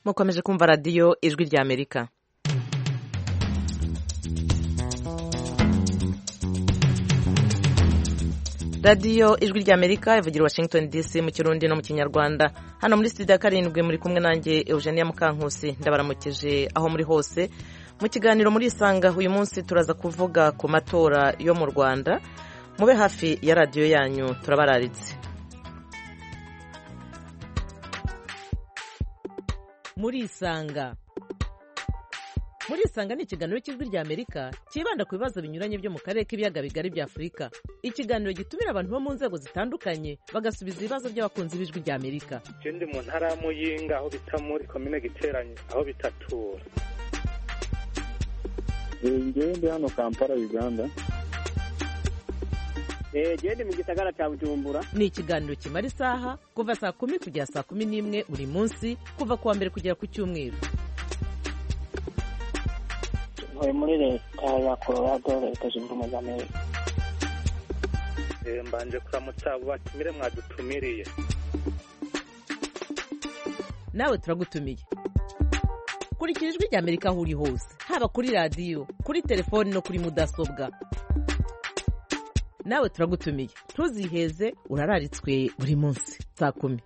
mukomeje kumva radiyo ijwi rya Amerika. radiyo ijwi rya Amerika ivugira Washington DC mu Kirundi no mu Kinyarwanda. Hano muri studio ya 7 muri kumwe nanjye Eugenia Mukankusi, ndabaramukije aho muri hose. Mu kiganiro muri Isanga uyu munsi turaza kuvuga ku matora yo mu Rwanda. Mube hafi ya radiyo yanyu, turabararitse. Muri Isanga ni ikiganiro cy'ijwi rya Amerika kibanda ku bibazo binyuranye byo mu karere k'ibiyaga bigari bya Afurika. Ikiganiro gitumira abantu bo mu nzego zitandukanye bagasubiza ibibazo by'abakunzi b'ijwi rya Amerika. Ndi mu ntara ya Muyinga aho bita muri komine Giteranye aho bitatura. Ndi hano Kampala, Uganda. Ndi mu gisagara cya Bujumbura. Ni ikiganiro kimara isaha kuva saa 10 kugera saa 11 buri munsi, kuva kuwa mbere kugera ku cyumweru. Muri leta ya Colorado, leta zunze ubumwe za Amerika. Mbanje kuramutsa abo batumire mwadutumiriye. Nawe turagutumiye. Kurikira ijwi rya Amerika aho uri hose, haba kuri radiyo, kuri telefoni no kuri mudasobwa. Nawe turagutumiye, ntuziheze, urararitswe buri munsi saa 10.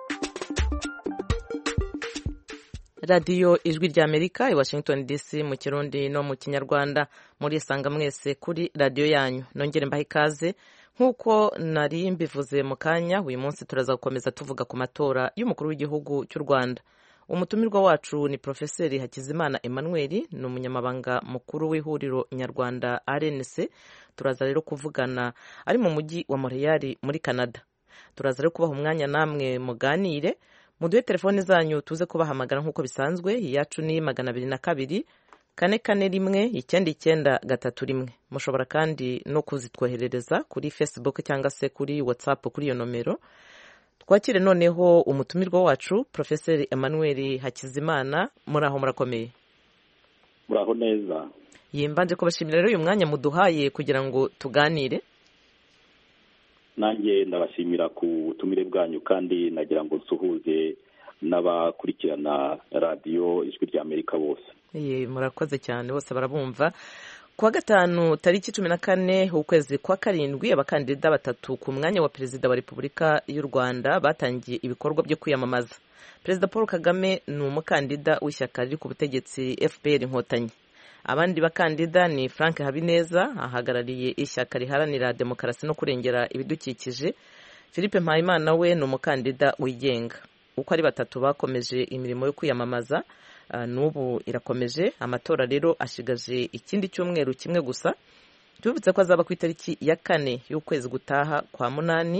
radiyo ijwi rya Amerika i Washington DC mu Kirundi no mu Kinyarwanda. Muri Isanga mwese kuri radiyo yanyu, nongere mbahe ikaze. Nk'uko nari mbivuze mu kanya, uyu munsi turaza gukomeza tuvuga ku matora y'umukuru w'igihugu cy'u Rwanda. Umutumirwa wacu ni Profeseri Hakizimana Emmanuel, ni umunyamabanga mukuru w'ihuriro nyarwanda RNC. Turaza rero kuvugana ari mu mujyi wa Montreal muri Canada. Turaza rero kubaha umwanya namwe muganire. Muduhe telefone zanyu tuze kubahamagara nk'uko bisanzwe. Iyacu ni 202 441 9931. Mushobora kandi no kuzitwoherereza kuri Facebook cyangwa se kuri WhatsApp kuri iyo nomero. Twakire noneho umutumirwa wacu Profeseri Emmanuel Hakizimana. Muraho murakomeye? Muraho neza. Mbanje kubashimira rero uyu mwanya muduhaye kugira ngo tuganire. Nanjye ndabashimira ku butumire bwanyu, kandi nagira ngo nsuhuze n'abakurikirana radiyo ijwi rya Amerika bose. Murakoze cyane, bose barabumva. Kuwa gatanu tariki 14 ukwezi kwa 7, abakandida batatu ku mwanya wa perezida wa Repubulika y'u Rwanda batangiye ibikorwa byo kwiyamamaza. Perezida Paul Kagame ni umukandida w'ishyaka riri ku butegetsi FPR Inkotanyi. Abandi bakandida ni Frank Habineza, ahagarariye ishyaka riharanira demokarasi no kurengera ibidukikije. Philippe Mpayimana we ni umukandida wigenga. Uko ari batatu bakomeje imirimo yo kwiyamamaza, n'ubu irakomeje. Amatora rero ashigaje ikindi cyumweru kimwe gusa. Tubibutse ko azaba ku itariki ya 4 y'ukwezi gutaha kwa 8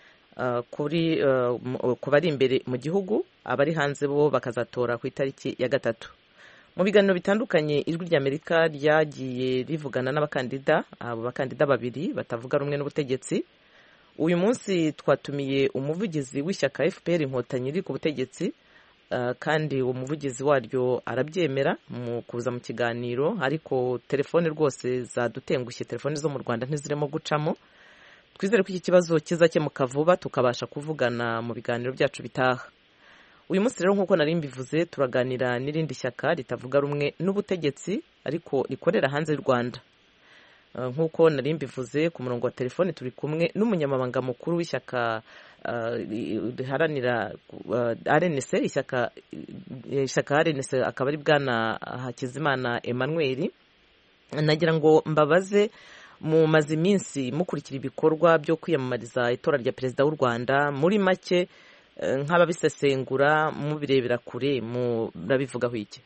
ku bari imbere mu gihugu. Abari hanze bo bakazatora ku itariki ya 3. Mu biganiro bitandukanye ijwi rya Amerika ryagiye rivugana n'abakandida, abo bakandida babiri batavuga rumwe n'ubutegetsi. Uyu munsi twatumiye umuvugizi w'ishyaka FPR Inkotanyi riri ku butegetsi, kandi uwo muvugizi waryo arabyemera mu kuza mu kiganiro, ariko telefone rwose zadutengushye, telefone zo mu Rwanda ntizirimo gucamo. Twizere ko iki kibazo kizakemuka vuba tukabasha kuvugana mu biganiro byacu bitaha. Uyu munsi rero nk'uko nari mbivuze, turaganira n'irindi shyaka ritavuga rumwe n'ubutegetsi ariko rikorera hanze y'u Rwanda. Nk'uko nari mbivuze, ku murongo wa telefone turi kumwe n'umunyamabanga mukuru w'ishyaka riharanira RNC, ishyaka RNC akaba ari bwana Hakizimana Emmanuel. Nagira ngo mbabaze, mu maze iminsi mukurikira ibikorwa byo kwiyamamariza itora rya perezida w'u Rwanda, muri make nk'ababisesengura mubirebera kure, murabivugaho iki?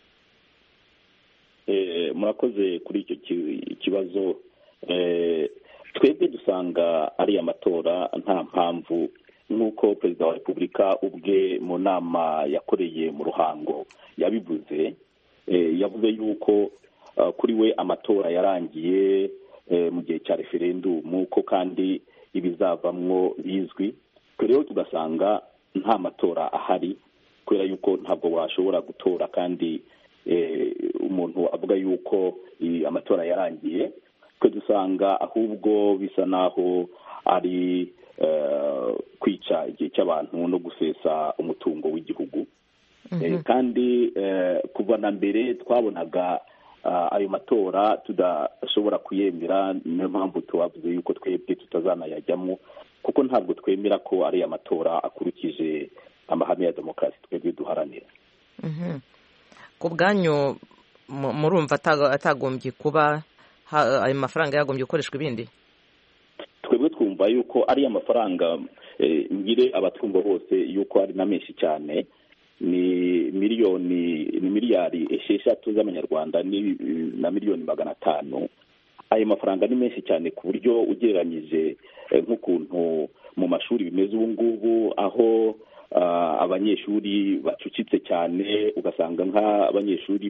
Murakoze kuri icyo kibazo. Twebwe dusanga ari amatora nta mpamvu, nk'uko perezida wa Repubulika ubwe mu nama yakoreye mu Ruhango yabivuze. Yavuze yuko kuri we amatora yarangiye mu gihe cya referendumu, ko kandi ibizavamwo bizwi. Rero tugasanga nta matora ahari, kubera yuko ntabwo washobora gutora kandi umuntu avuga yuko amatora yarangiye. Twe dusanga ahubwo bisa naho ari kwica igihe cy'abantu no gusesa umutungo w'igihugu. kandi kuva na mbere twabonaga ayo matora tudashobora kuyemera, niyo mpamvu tubavuze yuko twebwe tutazanayajyamo, kuko ntabwo twemera ko ari amatora akurikije amahame ya demokarasi twebwe duharanira. ku bwanyu murumva atagombye kuba ayo mafaranga yagombye gukoreshwa ibindi? Twebwe twumva yuko ari amafaranga, ngire abatwumva bose yuko ari na menshi cyane, ni miliyari 6 z'amanyarwanda na miliyoni 500. Ayo mafaranga ni menshi cyane ku buryo ugereranyije nk'ukuntu mu mashuri bimeze ubu ngubu, aho abanyeshuri bacucitse cyane, ugasanga nk'abanyeshuri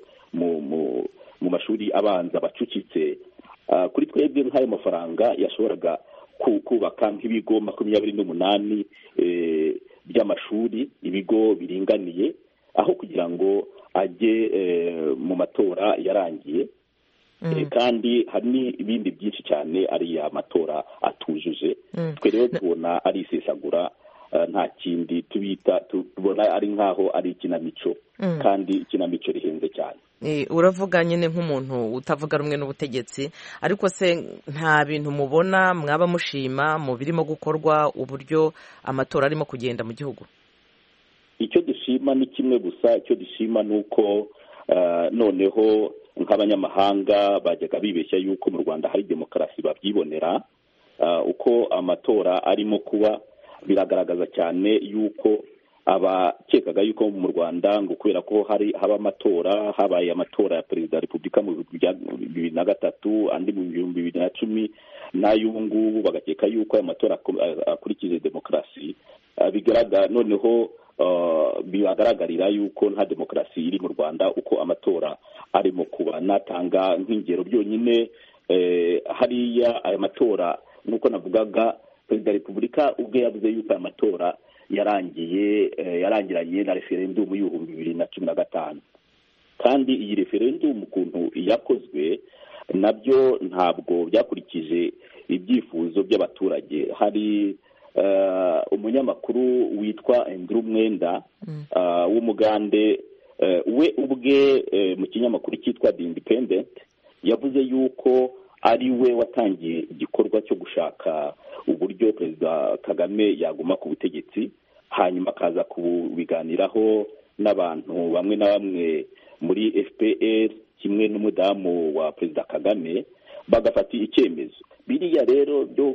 mu mashuri abanza bacucitse. Kuri twebwe nk'ayo mafaranga yashoboraga kubaka nk'ibigo 28 by'amashuri, ibigo biringaniye, aho kugira ngo ajye mu matora yarangiye. Kandi hari n'ibindi byinshi cyane ari amatora atujuje. Twe rero tubona ari isesagura, nta kindi tubona ari nk'aho ari ikinamico, kandi ikinamico rihenze cyane. Uravuga nyine nk'umuntu utavuga rumwe n'ubutegetsi, ariko se nta bintu mubona mwaba mushima mu birimo gukorwa, uburyo amatora arimo kugenda mu gihugu? Icyo dushima ni kimwe gusa. Icyo dushima ni uko noneho nk'abanyamahanga bajyaga bibeshya yuko mu Rwanda hari demokarasi babyibonera. Uko amatora arimo kuba, biragaragaza cyane yuko abakekaga yuko mu Rwanda ngo kubera ko haba amatora, habaye amatora ya perezida wa repubulika mu 2003, andi mu 2010, n'ay'ubu ngubu bagakeka yuko aya matora akurikije demokarasi, bigaragara noneho bibagaragarira yuko nta demokarasi iri mu Rwanda uko amatora arimo kuba. Natanga nk'ingero byonyine, hariya aya matora nk'uko navugaga, perezida wa repubulika ubwe yavuze yuko aya matora yarangiranye na referendum y'ibihumbi 2015, kandi iyi referendum ukuntu yakozwe nabyo ntabwo byakurikije ibyifuzo by'abaturage. Hari umunyamakuru witwa Andrew Mwenda w'Umugande, we ubwe mu kinyamakuru cyitwa The Independent yavuze yuko ari we watangiye igikorwa cyo gushaka uburyo perezida Kagame yaguma ku butegetsi, hanyuma akaza kubiganiraho n'abantu bamwe na bamwe muri FPR kimwe n'umudamu wa perezida Kagame, bagafata icyemezo. Biriya rero byo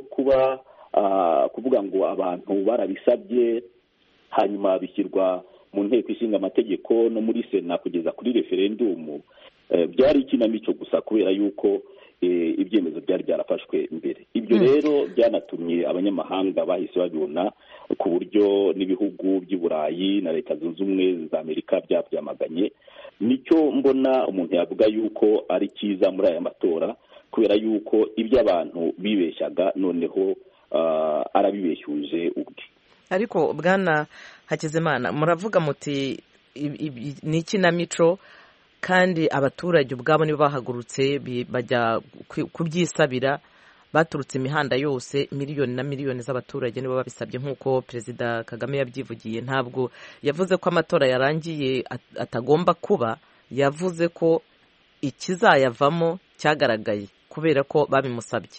kuvuga ngo abantu barabisabye hanyuma bishyirwa mu nteko ishinga amategeko no muri Sena kugeza kuri referendum, byari ikinamico gusa, kubera yuko ibyemezo byari byarafashwe mbere. Ibyo rero byanatumye abanyamahanga bahise babibona, ku buryo n'ibihugu by'i Burayi na Leta Zunze Ubumwe za Amerika byabyamaganye. Nicyo mbona umuntu yavuga yuko ari cyiza muri aya matora, kubera yuko ibyo abantu bibeshyaga noneho arabibeshyuje ubwe. Ariko Bwana Hakizimana, muravuga muti ni ikinamico, kandi abaturage ubwabo nibo bahagurutse bajya kubyisabira, baturutse imihanda yose, miliyoni na miliyoni z'abaturage nibo babisabye, nk'uko perezida Kagame yabyivugiye. Ntabwo yavuze ko amatora yarangiye atagomba kuba, yavuze ko ikizayavamo cyagaragaye kubera ko babimusabye.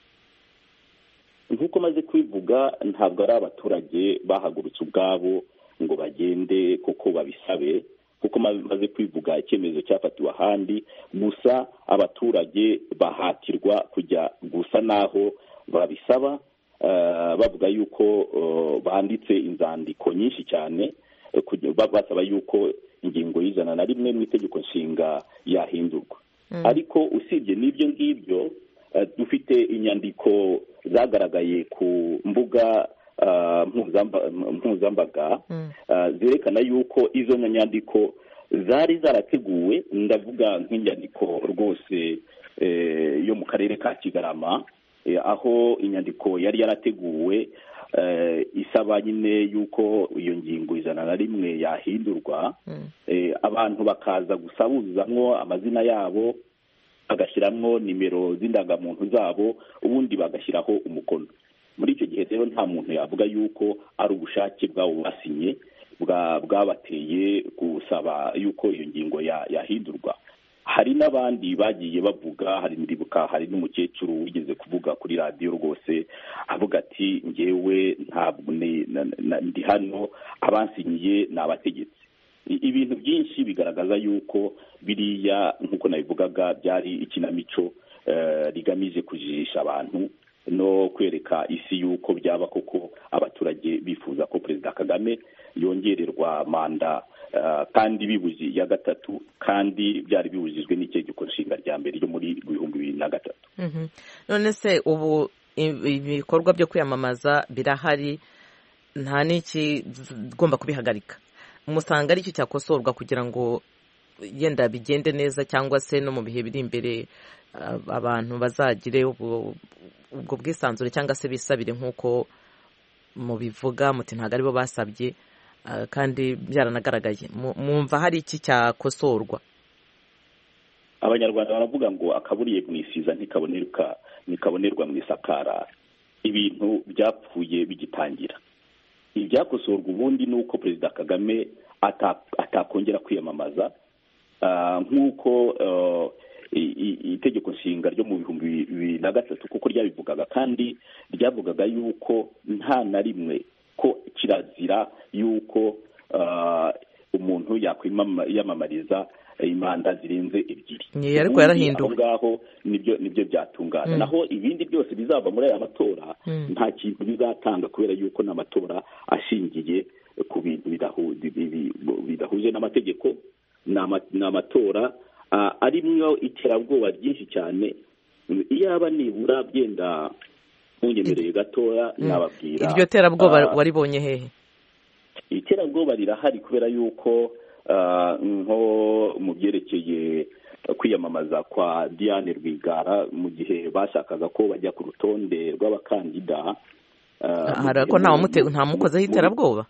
Nk'uko maze kwivuga, ntabwo ari abaturage bahagurutse ubwabo ngo bagende kuko babisabe, kuko maze kwivuga icyemezo cyafatiwe ahandi, gusa abaturage bahatirwa kujya gusa naho babisaba, bavuga yuko banditse inzandiko nyinshi cyane basaba yuko ingingo y'101 mu itegeko nshinga yahindurwa. Ariko usibye n'ibyo ngibyo, dufite inyandiko zagaragaye ku mbuga mpuzambaga zerekana yuko izo nyandiko zari zarateguwe, ndavuga nk'inyandiko rwose yo mu karere ka Kigarama, aho inyandiko yari yarateguwe isaba nyine yuko iyo ngingo 101 yahindurwa. Abantu bakaza gusabuzamwo amazina yabo, bagashyiramo nimero z'indangamuntu zabo, ubundi bagashyiraho umukono. Muri icyo gihe rero nta muntu yavuga yuko ari ubushake bwabo basinye, bwabateye gusaba yuko iyo ngingo yahindurwa. Hari n'abandi bagiye bavuga, hari n'umukecuru wigeze kuvuga kuri radiyo rwose avuga ati ngewe ntabwo ndi hano, abansinyiye ni abategetsi. Ibintu byinshi bigaragaza yuko biriya nk'uko nabivugaga byari ikinamico rigamije kujijisha abantu no kwereka isi yuko byaba koko abaturage bifuza ko Perezida Kagame yongererwa manda kandi bibuze ya gatatu, kandi byari bibujijwe n'itegeko nshinga rya mbere ryo muri 2003. None se ubu ibikorwa byo kwiyamamaza birahari, nta n'ikigomba kubihagarika? Musanga ari cyo cyakosorwa kugira ngo yenda bigende neza, cyangwa se no mu bihe biri imbere abantu bazagire ubwo bwisanzure cyangwa se bisabire nk'uko mubivuga muti ntabwo aribo basabye kandi byaranagaragaye? Mwumva hari iki cyakosorwa? Abanyarwanda baravuga ngo akaburiye mu isiza ntikabonerwa mu isakara. Ibintu byapfuye bigitangira. Ibyakosorwa ubundi ni uko Perezida Kagame atakongera kwiyamamaza nk'uko itegeko nshinga ryo mu 2003 kuko ryabivugaga, kandi ryavugaga yuko nta na rimwe ko kirazira yuko umuntu yakwiyamamariza imanda zirenze ebyiri. Ariko yarahinduwe ngaho nibyo byatungana. Naho ibindi byose bizava muri aya matora nta kintu bizatanga, kubera yuko n'amatora ashingiye ku bintu bidahuje n'amategeko. N'amatora arimwo iterabwoba ryinshi cyane. Iyaba nibura byenda munyemereye gatoya nababwira. Iryo terabwoba waribonye hehe? Iterabwoba rirahari kubera yuko nko mu byerekeye kwiyamamaza kwa Diane Rwigara mu gihe bashakaga ko bajya ku rutonde rw'abakandida, harako nta mukozeho iterabwoba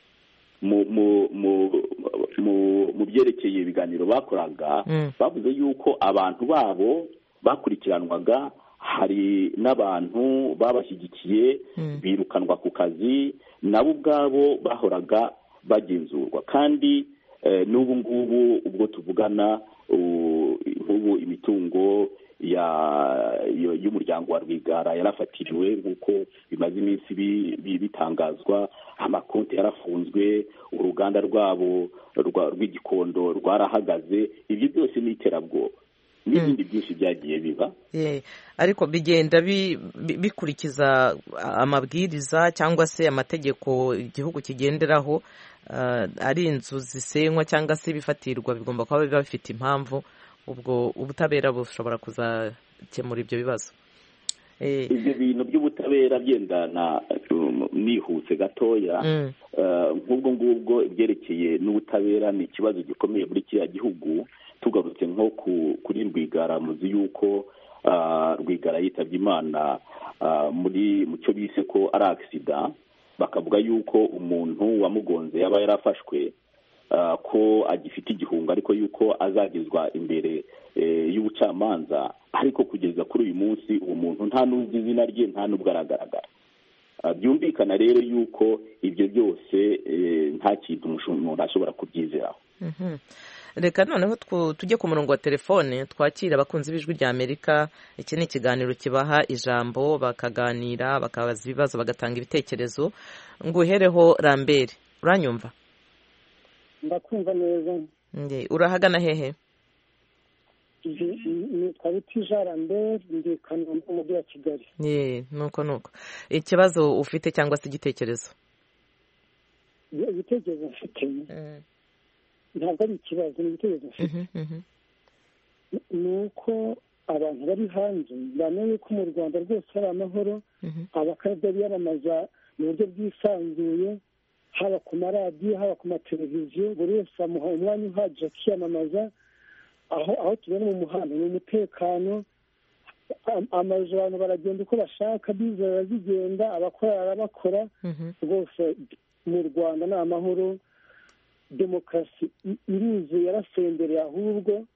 mu byerekeye ibiganiro bakoraga. Bavuze yuko abantu babo bakurikiranwaga, hari n'abantu babashyigikiye birukanwa ku kazi, nabo ubwabo bahoraga bagenzurwa. Kandi n'ubu ngubu ubwo tuvugana nk'ubu imitungo y'umuryango wa Rwigara yarafatiriwe nk'uko bimaze iminsi bitangazwa, amakonti yarafunzwe, uruganda rwabo rw'Igikondo rwarahagaze. Ibyo byose ni iterabwoba n'ibindi byinshi byagiye biba. Ariko bigenda bikurikiza amabwiriza cyangwa se amategeko igihugu kigenderaho. Ari inzu zisenywa cyangwa se ibifatirwa bigomba kuba biba bifite impamvu. Ubwo ubutabera bushobora kuzakemura ibyo bibazo. Ibyo bintu by'ubutabera byendana nihuse gatoya. Nk'ubwo ngubwo ibyerekeye n'ubutabera ni ikibazo gikomeye muri kiriya gihugu. Tugarutse nko kuri Rwigara, muzi yuko Rwigara yitabye Imana mu cyo bise ko ari accident. Bakavuga yuko umuntu wamugonze yaba yarafashwe ko agifite igihunga, ariko yuko azagezwa imbere y'ubucamanza. Ariko kugeza kuri uyu munsi uwo muntu nta n'uzi izina rye, nta n'ubwo aragaragara. Byumvikana rero yuko ibyo byose nta kintu umuntu ashobora kubyizeraho. Reka noneho tujye ku murongo wa telefone twakira abakunzi b'Ijwi rya Amerika. Iki ni ikiganiro kibaha ijambo, bakaganira, bakabaza ibibazo, bagatanga ibitekerezo. Nguhereho Lambert, uranyumva? Ndakumva neza. Urahagana hehe? Nitwa Bitija Lambert, ndi Kanombe mu mujyi wa Kigali. Nuko ikibazo ufite cyangwa se igitekerezo? Igitekerezo mfite ntabwo ari ikibazo, ni igitekerezo mfite. Ni uko abantu bari hanze bamenye ko mu Rwanda rwose hari amahoro, abakandida biyamamaza mu buryo bwisanzuye, haba ku maradiyo, haba ku mateleviziyo, buri wese amuha umwanya uhagije akiyamamaza. Aho tubona mu muhanda ni umutekano, amazu abantu baragenda uko bashaka, biza barazigenda, abakora barabakora. Rwose mu Rwanda ni amahoro, demokarasi iruzuye, yarasendereye. Ahubwo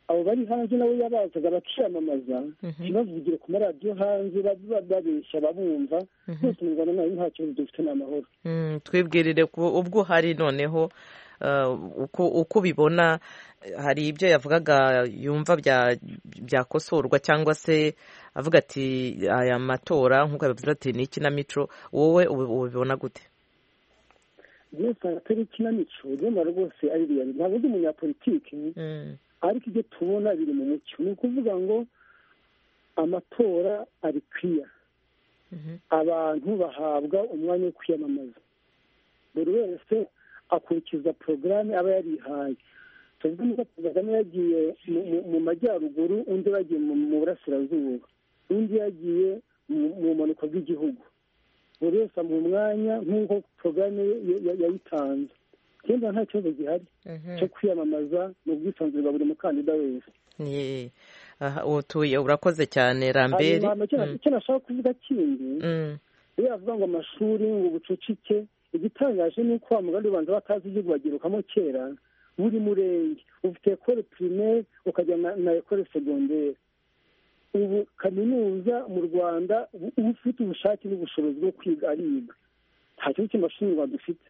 abo bari hanze nabo yabazaga bakiyamamaza ntibavugire ku maradiyo hanze babeshya babumva rwose mu Rwanda nayo nta kibazo dufite n'amahoro. Twibwirire ubwo hari noneho uko ubibona, hari ibyo yavugaga yumva byakosorwa cyangwa se avuga ati aya matora nk'uko yabivuze ati ni ikinamico, wowe ubibona gute? byose atari ikinamico byemera rwose ari real. ntabwo ndi umunyapolitiki ariko ibyo tubona biri mu mucyo. ni ukuvuga ngo amatora ari clear, abantu bahabwa umwanya wo kwiyamamaza, buri wese akurikiza porogaramu aba yarihaye. tuvuge niba Kagame yagiye mu majyaruguru, undi yagiye mu burasirazuba, undi yagiye mu mpanuka bw'igihugu, buri wese amuha umwanya nk'uko porogaramu yayitanze. kandi nta kibazo gihari cyo kwiyamamaza mu bwisanzure bwa buri mukandida wese. utuye urakoze cyane Lambert. icyo nashaka kuvuga kindi, iyo yavuga ngo amashuri ngo ubucucike, igitangaje ni uko wa mugani ubanza batazi igihugu bagirukamo kera. buri murenge ufite ekole primaire ukajya na ekole segondere. ubu kaminuza mu Rwanda uba ufite ubushake n'ubushobozi bwo kwiga ariga. nta kibazo cy'amashuri ngo dufite.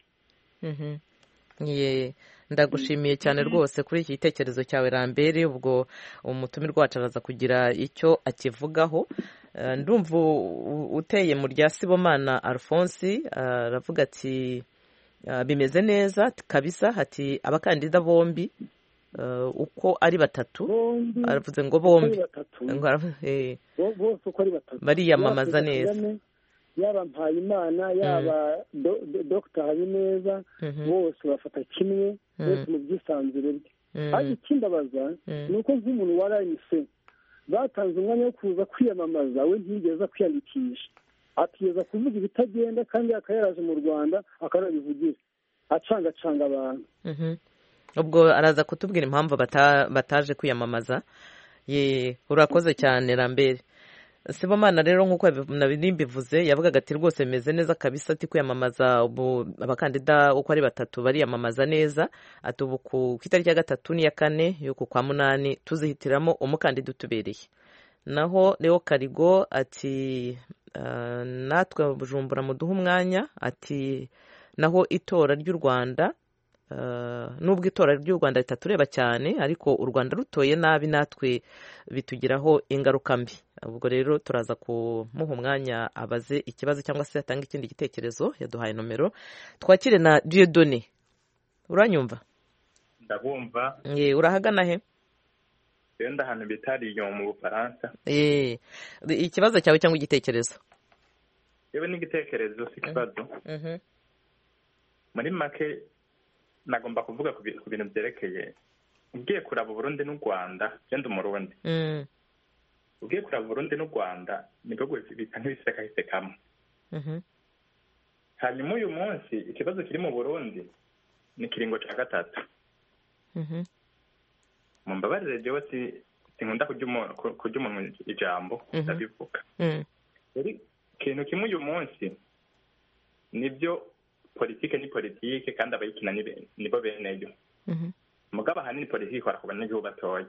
ndagushimiye cyane rwose kuri iki gitekerezo cyawe Lambert. ubwo umutumirwa wacu araza kugira icyo akivugaho. ndumva uteye mu rya Sibomana Alphonse aravuga ati bimeze neza kabisa, ati abakandida bombi uko ari batatu, aravuze ngo bombi bose uko ari batatu bariyamamaza neza, yaba Mpayimana yaba Dr Habineza, bose bafata kimwe bose mu bwisanzure bwe. ariko ikimbabaza ni uko nk'umuntu wa RNC batanze umwanya wo kuza kwiyamamaza, we ntiyigeze kwiyandikisha, atigeze kuvuga ibitagenda kandi akayaraje mu Rwanda akanabivugira acangacanga abantu. ubwo araza kutubwira impamvu bataje kwiyamamaza. urakoze cyane Lambert. Sibomana rero nk'uko mbivuze yavugaga ati rwose bimeze neza kabisa, ati kwiyamamaza ubu abakandida uko ari batatu bariyamamaza neza. ati ubu ku itariki ya 3 n'iya 4 y'uku kwa munani tuzihitiramo umukandida utubereye. naho Leo Karigo ati natwe Bujumbura muduha umwanya, ati naho itora ry'u Rwanda nubwo itora ry'u Rwanda ritatureba cyane, ariko u Rwanda rutoye nabi natwe bitugiraho ingaruka mbi. ubwo rero turaza kumuha umwanya abaze ikibazo cyangwa se atanga ikindi gitekerezo. yaduhaye nomero. twakire na Dieudonné. uranyumva? ndabumva. urahagana he? Yenda hano bitariyo mu Bufaransa. ikibazo cyawe cyangwa igitekerezo? yewe n'igitekerezo si kibazo. muri make nagomba kuvuga ku bintu byerekeye ugiye kuraba Burundi n'u Rwanda. Genda umurundi ugiye kuraba Burundi n'u Rwanda nibwo bisa nk'ibisekamo. hanyuma uyu munsi ikibazo kiri mu Burundi ni kiringo cya 3. mumbabarire jewe sinkunda kurya umuntu ijambo ndabivuga. ikintu kimwe uyu munsi nibyo politike ni politike kandi abayikina nibo beneyo. mugabo ahanini politike ikora ku banyagihugu batoya.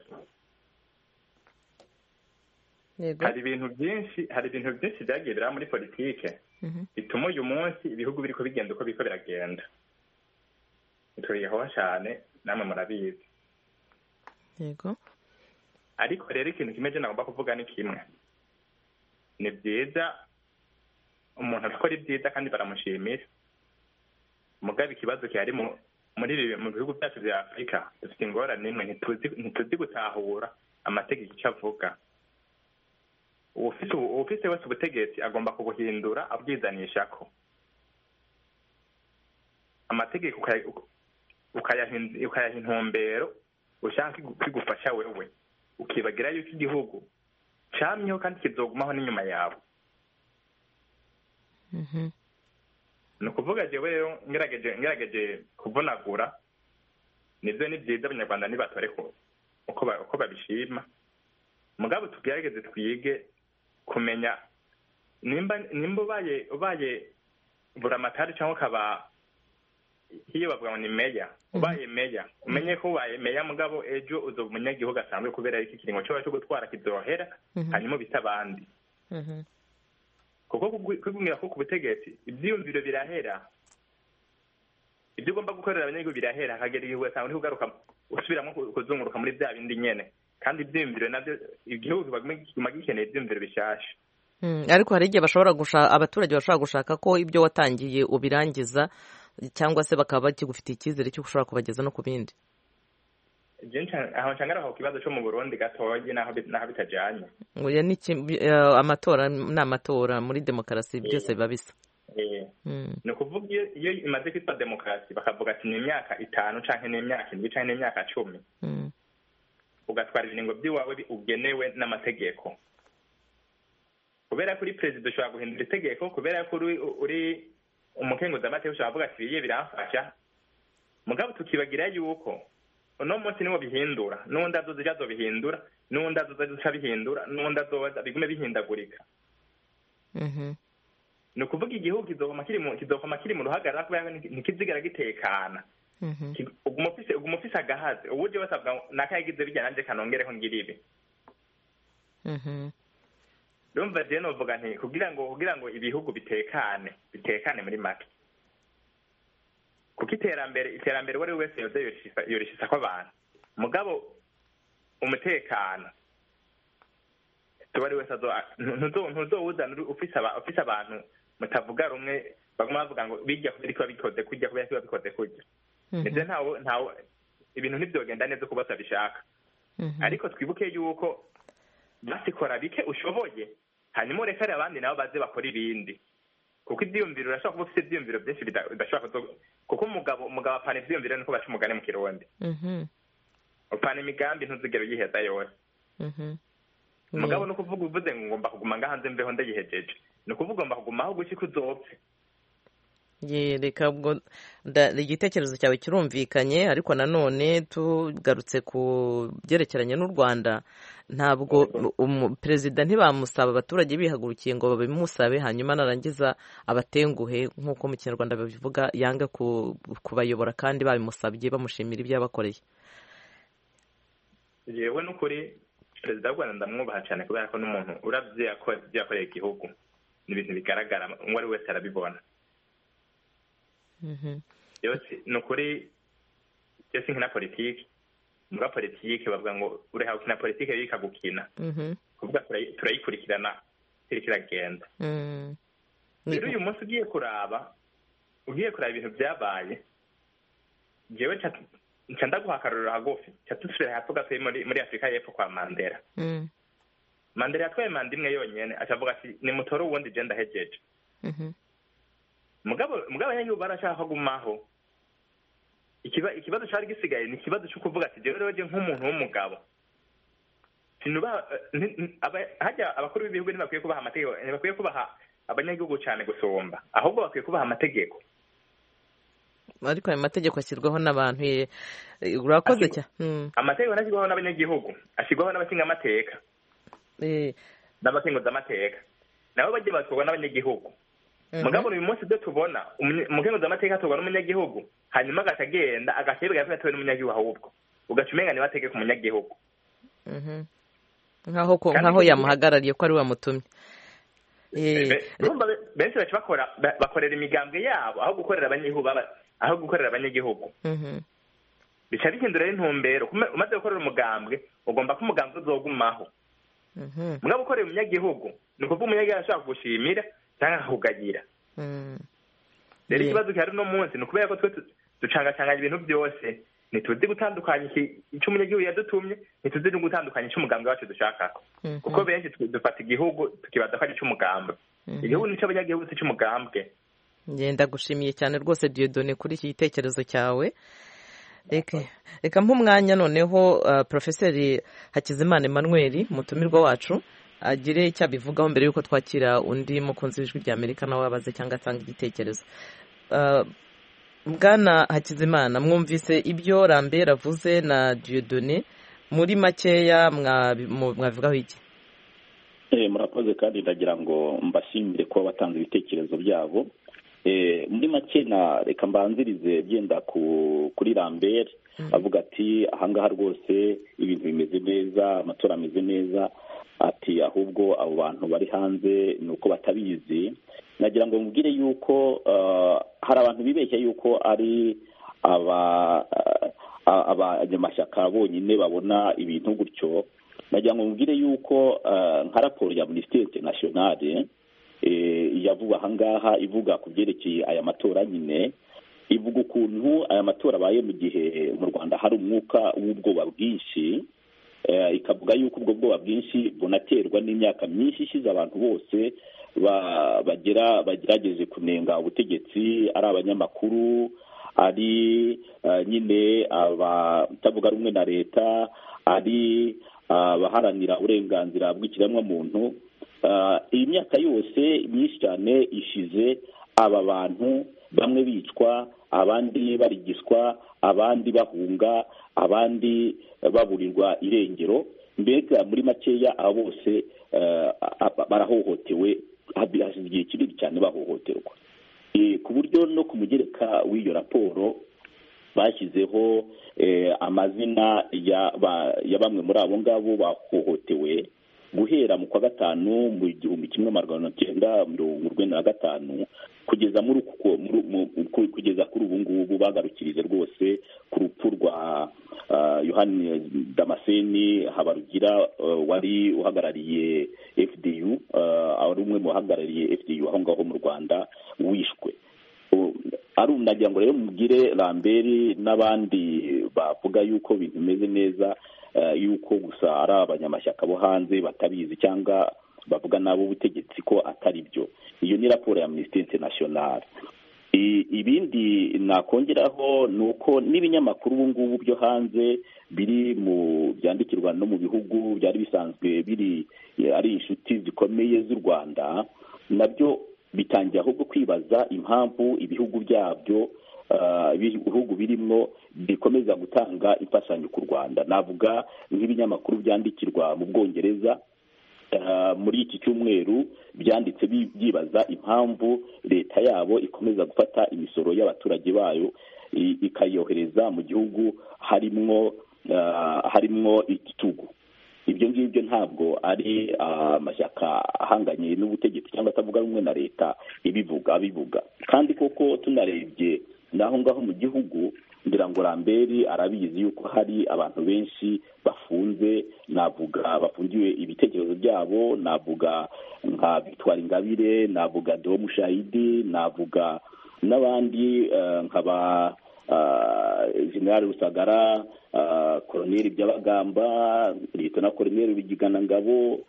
hari ibintu byinshi byagiye biraba muri politike bituma uyu munsi ibihugu biriko bigenda uko biriko biragenda. turiyeho cyane namwe murabizi. yego. ariko rero ikintu kimwe je nagomba kuvuga ni kimwe. ni byiza umuntu akora ibyiza kandi baramushimira. mugabe ikibazo kihari mu bihugu byacu bya Afurika dufite ingorane nimwe, ntituzi gutahura amategeko icyo avuga. ufite wese ubutegetsi agomba kubuhindura abwizanisha ko amategeko ukayaha intumbero ushaka kwigufasha wewe, ukibagira yuko igihugu camyeho kandi kizogumaho n'inyuma yawe. ni ukuvuga jewe rero ngerageje kuvunagura nibyo ni byiza abanyarwanda nibatore uko babishima. mugabo tugerageze twige kumenya nimba ubaye buramatari cyangwa ukaba hiyo bavuga ngo ni meya ubaye meya umenye ko ubaye meya mugabo ejo uzo umunyagihugu asanzwe kubera iki kiringo cyo gutwara kizohera hanyuma bita abandi kuko kwigumira ko ku butegetsi ibyiyumviro birahera ibyo ugomba gukorera abanyagihugu birahera hagera igihe ugasanga uriho ugaruka usubiramo kuzunguruka muri bya bindi nyene kandi ibyiyumviro nabyo igihugu kiguma gikeneye ibyiyumviro bishasha ariko hari igihe abaturage bashobora gushaka ko ibyo watangiye ubirangiza cyangwa se bakaba bakigufitiye icyizere cy'uko ushobora kubageza no ku bindi aho nshangara ku kibazo cyo mu Burundi gatoye naho bitajanye amatora n'amatora muri demokarasi byose biba bisa ni ukuvuga iyo imaze kwitwa demokarasi bakavuga ati ni imyaka 5 canke ni imyaka 7 canke ni imyaka 10 ugatwara ibiringo by'iwawe ugenewe n'amategeko kubera kuri perezida ushobora guhindura itegeko kubera ko uri umukenguzamateka ushobora kuvuga ati biye biramfasha mugabo tukibagira yuko uno munsi niwo bihindura n'undi azoza ijya azobihindura n'undi azoza aca bihindura n'undi azoza bigume bihindagurika ni ukuvuga igihugu kizokoma kiri mu ruhagarara kubera ntikizigera gitekana uguma ufise agahazi uburyo wese avuga nakayagize bijya nanje kanongereho ngira ibi urumva rero novuga nti kugira ngo ibihugu bitekane muri make kuko iterambere uwo ari we wese yoze yorishisa ko abantu mugabo umutekano tuba ari wese ntuzowuzana ufise abantu mutavuga rumwe baguma bavuga ngo bijya kubera bikoze kujya kubera bikoze kujya ndetse ntawe ibintu ntibyogenda neza uko bose babishaka ariko twibuke yuko basikora bike ushoboye hanyuma urekare abandi nabo baze bakora ibindi kuko ibyiyumviro urashobora kuba ufite ibyiyumviro byinshi bidashobora kuko umugabo apana ibyiyumviro niko baca umugani mu kirundi upana imigambi ntuzigere uyiheza yose umugabo ni ukuvuga uvuze ngo ngomba kuguma nga hanze mbeho ndayihejeje ni ukuvuga ugomba kuguma aho gushika uzopfe reka ubwo igitekerezo cyawe kirumvikanye ariko nanone tugarutse ku byerekeranye n'u Rwanda ntabwo perezida ntibamusaba abaturage bihagurukiye ngo babimusabe hanyuma narangiza abatenguhe nk'uko mu kinyarwanda babivuga yanga kubayobora kandi babimusabye bamushimira ibyo yabakoreye yewe n'ukuri perezida w'u Rwanda ndamwubaha cyane kubera ko n'umuntu uravye yakoreye igihugu ni ibintu bigaragara uwo ari wese arabibona yose ni ukuri yose nkina politiki muga politiki bavuga ngo ureha gukina politiki yika gukina kuvuga turayikurikirana iragenda rero uyu munsi ugiye kuraba ibintu byabaye jewe nca ndaguha akarorero hagufi nca dusubira hepfo gatoyi muri Afurika y'Epfo kwa Mandela Mandela yatwaye manda imwe yonyene acavuga ati nimutore uwundi je ndahejeje mugabo abanyagihugu barashaka kugumaho ikibazo cyari gisigaye ni ikibazo cyo kuvuga ati jewe rero nk'umuntu w'umugabo hajya abakuru b'ibihugu ntibakwiye kubaha amategeko ntibakwiye kubaha abanyagihugu cyane gusumba ahubwo bakwiye kubaha amategeko ariko ayo mategeko ashyirwaho n'abantu urakoze cyane amategeko ntashyirwaho n'abanyagihugu ashyirwaho n'abakingamateka n'abakenguzamateka nabo bagiye batwarwa n'abanyagihugu mugabo uyu munsi ibyo tubona umukenguzamateka atorwa n'umunyagihugu hanyuma agacagenda agakebwa yatowe n'umunyagihugu ahubwo ugaca umenga niwe ategeka umunyagihugu nkaho yamuhagarariye ko ari we wamutumye benshi bakorera imigambwe yabo aho gukorera abanyagihugu bica bihindura intumbero umaze gukorera umugambwe ugomba ko umugambwe uzogumaho mugabo ukorera umunyagihugu ni ukuvuga umunyagihugu ashobora kugushimira cyangwa akakugagira rero ikibazo gihari uno munsi ni ukubera ko twe ducangacanganya ibintu byose ntituzi gutandukanya icyo umunyagihugu yadutumye ntituzi no gutandukanya icyo umugambwe wacu dushakako kuko benshi dufata igihugu tukibaza ko ari icy'umugambwe igihugu ni icy'abanyagihugu si icy'umugambwe ngenda gushimiye cyane rwose Dieudonné kuri iki gitekerezo cyawe reka nk'umwanya noneho Profeseri Hakizimana Emmanuel umutumirwa wacu agire icyo abivugaho mbere y'uko twakira undi mukunzi w'ijwi rya Amerika nawe wabaze cyangwa atanga igitekerezo Bwana Hakizimana mwumvise ibyo Lambert avuze na Dieudonné muri makeya mwavugaho iki murakoze kandi ndagira ngo mbashimire kuba batanze ibitekerezo byabo muri make reka mbanzirize byenda kuri Lambert avuga ati ahangaha rwose ibintu bimeze neza, amatora ameze neza, ati ahubwo abo bantu bari hanze ni uko batabizi. Nagira ngo mubwire yuko hari abantu bibeshya yuko ari abanyamashyaka bonyine babona ibintu gutyo. Nagira ngo mubwire yuko nka raporo ya Amnesty International yavuga ahangaha ivuga ku byerekeye aya matora nyine, ivuga ukuntu aya matora abaye mu gihe mu Rwanda hari umwuka w'ubwoba bwinshi, ikavuga yuko ubwo bwoba bwinshi bunaterwa n'imyaka myinshi ishize abantu bose bagerageje kunenga ubutegetsi, ari abanyamakuru, ari nyine abatavuga rumwe na leta, ari abaharanira uburenganzira bw'ikiremwamuntu. Iyi myaka yose myinshi cyane ishize aba bantu bamwe bicwa, abandi barigiswa, abandi bahunga, abandi baburirwa irengero. Mbega muri makeya aba bose barahohotewe, hashize igihe kinini cyane bahohoterwa, ku buryo no ku mugereka w'iyo raporo bashyizeho amazina ya bamwe muri abo ngabo bahohotewe guhera mu kwa gatanu mu 1995 kugeza kugeza kuri ubu ngubu. Bagarukirije rwose ku rupfu rwa Yohani Damascene Habarugira wari uhagarariye FDU, ari umwe mu bahagarariye FDU aho ngaho mu Rwanda, wishwe. Nagira ngo rero mubwire Lambert n'abandi bavuga yuko ibintu bimeze neza, yuko gusa ari abanyamashyaka bo hanze batabizi cyangwa bavuga nabo ubutegetsi ko atari byo. Iyo ni raporo ya Amnesty International. Ibindi nakongeraho ni uko n'ibinyamakuru ubu ngubu byo hanze biri mu byandikirwa no mu bihugu byari bisanzwe biri ari inshuti zikomeye z'u Rwanda, nabyo bitangiye ahubwo kwibaza impamvu ibihugu byabyo ibihugu birimo bikomeza gutanga imfashanyo ku Rwanda. Navuga nk'ibinyamakuru byandikirwa mu Bwongereza muri iki cyumweru byanditse byibaza impamvu leta yabo ikomeza gufata imisoro y'abaturage bayo ikayohereza mu gihugu harimo igitugu. Ibyo ngibyo ntabwo ari amashyaka ahanganye n'ubutegetsi cyangwa atavuga rumwe na leta abivuga. Kandi koko tunarebye naho ngaho mu gihugu, ngira ngo Lambert arabizi yuko hari abantu benshi bafunze, navuga bafungiwe ibitekerezo byabo, navuga nka Victoire Ingabire, navuga Deo Mushayidi, navuga n'abandi nk'aba General Rusagara, Colonel Byabagamba, Lieutenant Colonel Bigigana Ngabo,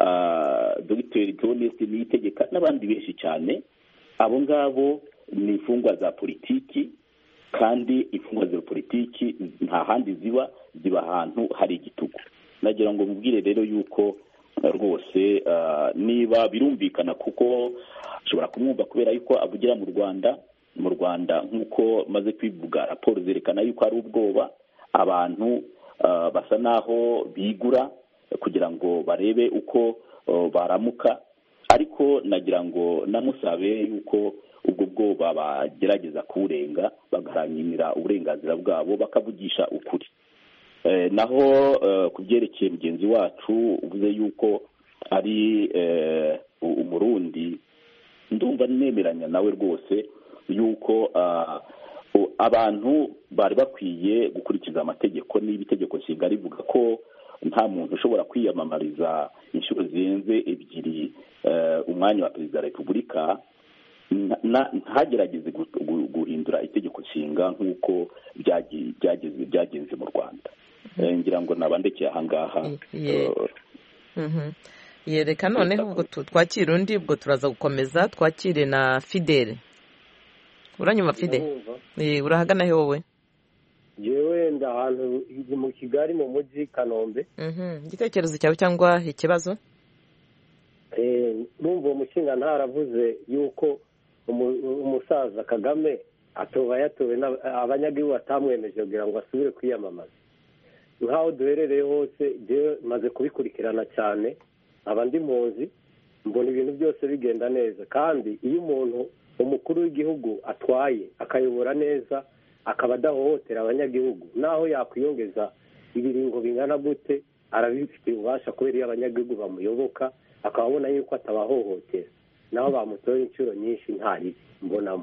Dr. Theoneste Niyitegeka n'abandi benshi cyane. Abo ngabo ni imfungwa za politiki, kandi imfungwa za politiki nta handi ziba ahantu hari igitugu. Nagira ngo mubwire rero yuko rwose niba birumvikana, kuko ashobora kumwumva kubera yuko avugira mu Rwanda nk'uko maze kwivuga, raporo zerekana yuko hari ubwoba, abantu basa naho bigura kugira ngo barebe uko baramuka. Ariko nagira ngo namusabe yuko ubwo bwoba bagerageza kuburenga, bagaharanira uburenganzira bwabo, bakavugisha ukuri. Naho ku byerekeye mugenzi wacu uvuze yuko ari umurundi, ndumva nemeranya nawe rwose yuko abantu bari bakwiye gukurikiza amategeko. Niba itegeko nshinga rivuga ko nta muntu ushobora kwiyamamariza inshuro zirenze ebyiri umwanya wa perezida wa repubulika, ntagerageze guhindura itegeko nshinga nk'uko byagenze mu Rwanda. Ngira ngo nabandekeye ahangaha. Yereka noneho ubwo twakira undi, ubwo turaza gukomeza twakire na Fidele. Uranyuma Fidele? Urahagana he wowe? Yewe nda ahantu mu Kigali mu mujyi Kanombe. Igitekerezo cyawe cyangwa ikibazo? Numva umushinga ntaravuze yuko umusaza Kagame yatowe abanyagihugu batamwemeje kugira ngo asubire kwiyamamaza. Nkaho duherereye hose maze kubikurikirana cyane, abandi muzi mbona ibintu byose bigenda neza. kandi iyo umuntu umukuru w'igihugu atwaye akayobora neza akaba adahohotera abanyagihugu, naho yakwiyongeza ibiringo bingana gute arabifitiye ububasha kubera iyo abanyagihugu bamuyoboka akaba abona yuko atabahohotera, naho bamutoye inshuro nyinshi ntari mbonamo.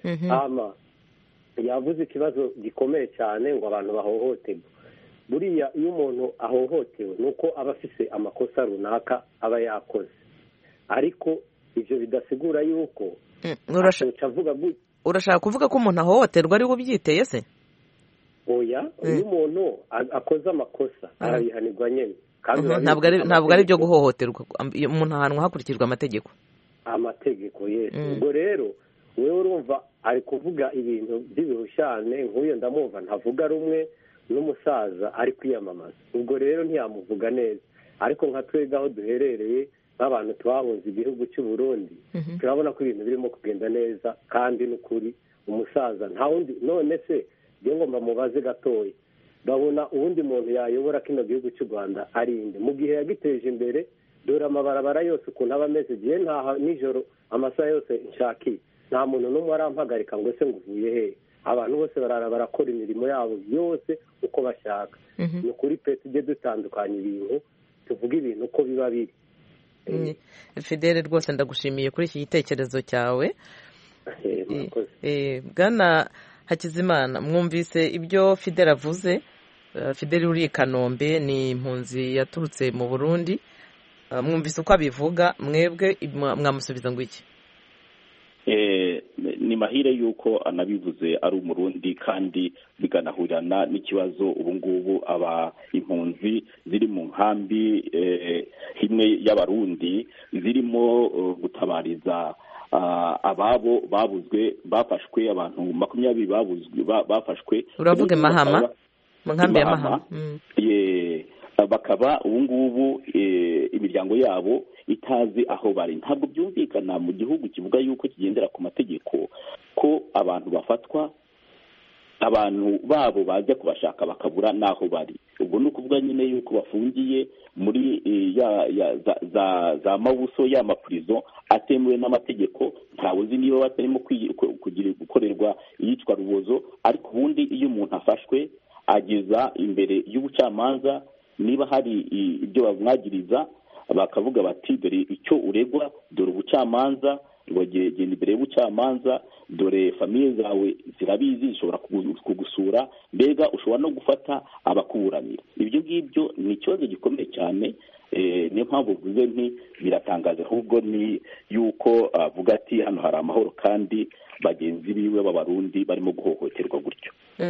yavuze ikibazo gikomeye cyane ngo abantu bahohoterwe. buriya iyo umuntu ahohotewe ni uko aba afise amakosa runaka aba yakoze, ariko ibyo bidasigura yuko urashaka kuvuga ko umuntu ahohoterwa ari we ubyiteye se? oya, iyo umuntu akoze amakosa arabihanirwa nyine, ntabwo ari ibyo guhohoterwa. umuntu ahanwa hakurikijwe amategeko yesi. ubwo rero wowe urumva ari kuvuga ibintu by'ibihushane, nk'uyu ndamwumva ntavuga rumwe n'umusaza ari kwiyamamaza, ubwo rero ntiyamuvuga neza. ariko nka twebwe aho duherereye nk'abantu twahunze igihugu cy'u Burundi turabona ko ibintu birimo kugenda neza, kandi n'ukuri umusaza nta wundi. none se njye ngomba mubaze gatoya, babona uwundi muntu yayobora kino gihugu cy'u Rwanda ari inde mu gihe yagiteje imbere? dore amabarabara yose ukuntu aba ameze, igihe ntaha nijoro amasaha yose nshakiye nta muntu n'umwe arampagarika ngo ese ngo uvuye he. abantu bose barara barakora imirimo yabo yose uko bashaka. ni ukuri pe tujye dutandukanya ibintu, tuvuge ibintu uko biba biri. Fidele rwose ndagushimiye kuri iki gitekerezo cyawe. Bwana Hakizimana, mwumvise ibyo Fidele avuze. Fidele uri i Kanombe, ni impunzi yaturutse mu Burundi. Mwumvise uko abivuga, mwebwe mwamusubiza ngo iki? ni mahire yuko anabivuze ari umurundi, kandi biganahurirana n'ikibazo ubu ngubu aba impunzi ziri mu nkambi imwe y'abarundi zirimo gutabariza ababo bafashwe, abantu 20 bafashwe. uravuga Mahama, mu nkambi ya Mahama. bakaba ubu ngubu imiryango yabo itazi aho bari. ntabwo byumvikana mu gihugu kivuga yuko kigendera ku mategeko ko abantu bafatwa, abantu babo bajya kubashaka bakabura n'aho bari. ubwo ni ukuvuga nyine yuko bafungiye muri za mawuso y'amapurizo atemewe n'amategeko. ntawe uzi niba batarimo gukorerwa iyicwa rubozo, ariko ubundi iyo umuntu afashwe ageza imbere y'ubucamanza, niba hari ibyo bamwagiriza bakavuga bati dore icyo uregwa, dore ubucamanza, genda imbere y'ubucamanza, dore famiye zawe zirabizi, zishobora kugusura, mbega ushobora no gufata abakuburanira. ibyo ngibyo ni ikibazo gikomeye cyane. niyo mpamvu uvuze nti biratangaje, ahubwo ni yuko avuga ati hano hari amahoro, kandi bagenzi biwe b'abarundi barimo guhohoterwa gutyo.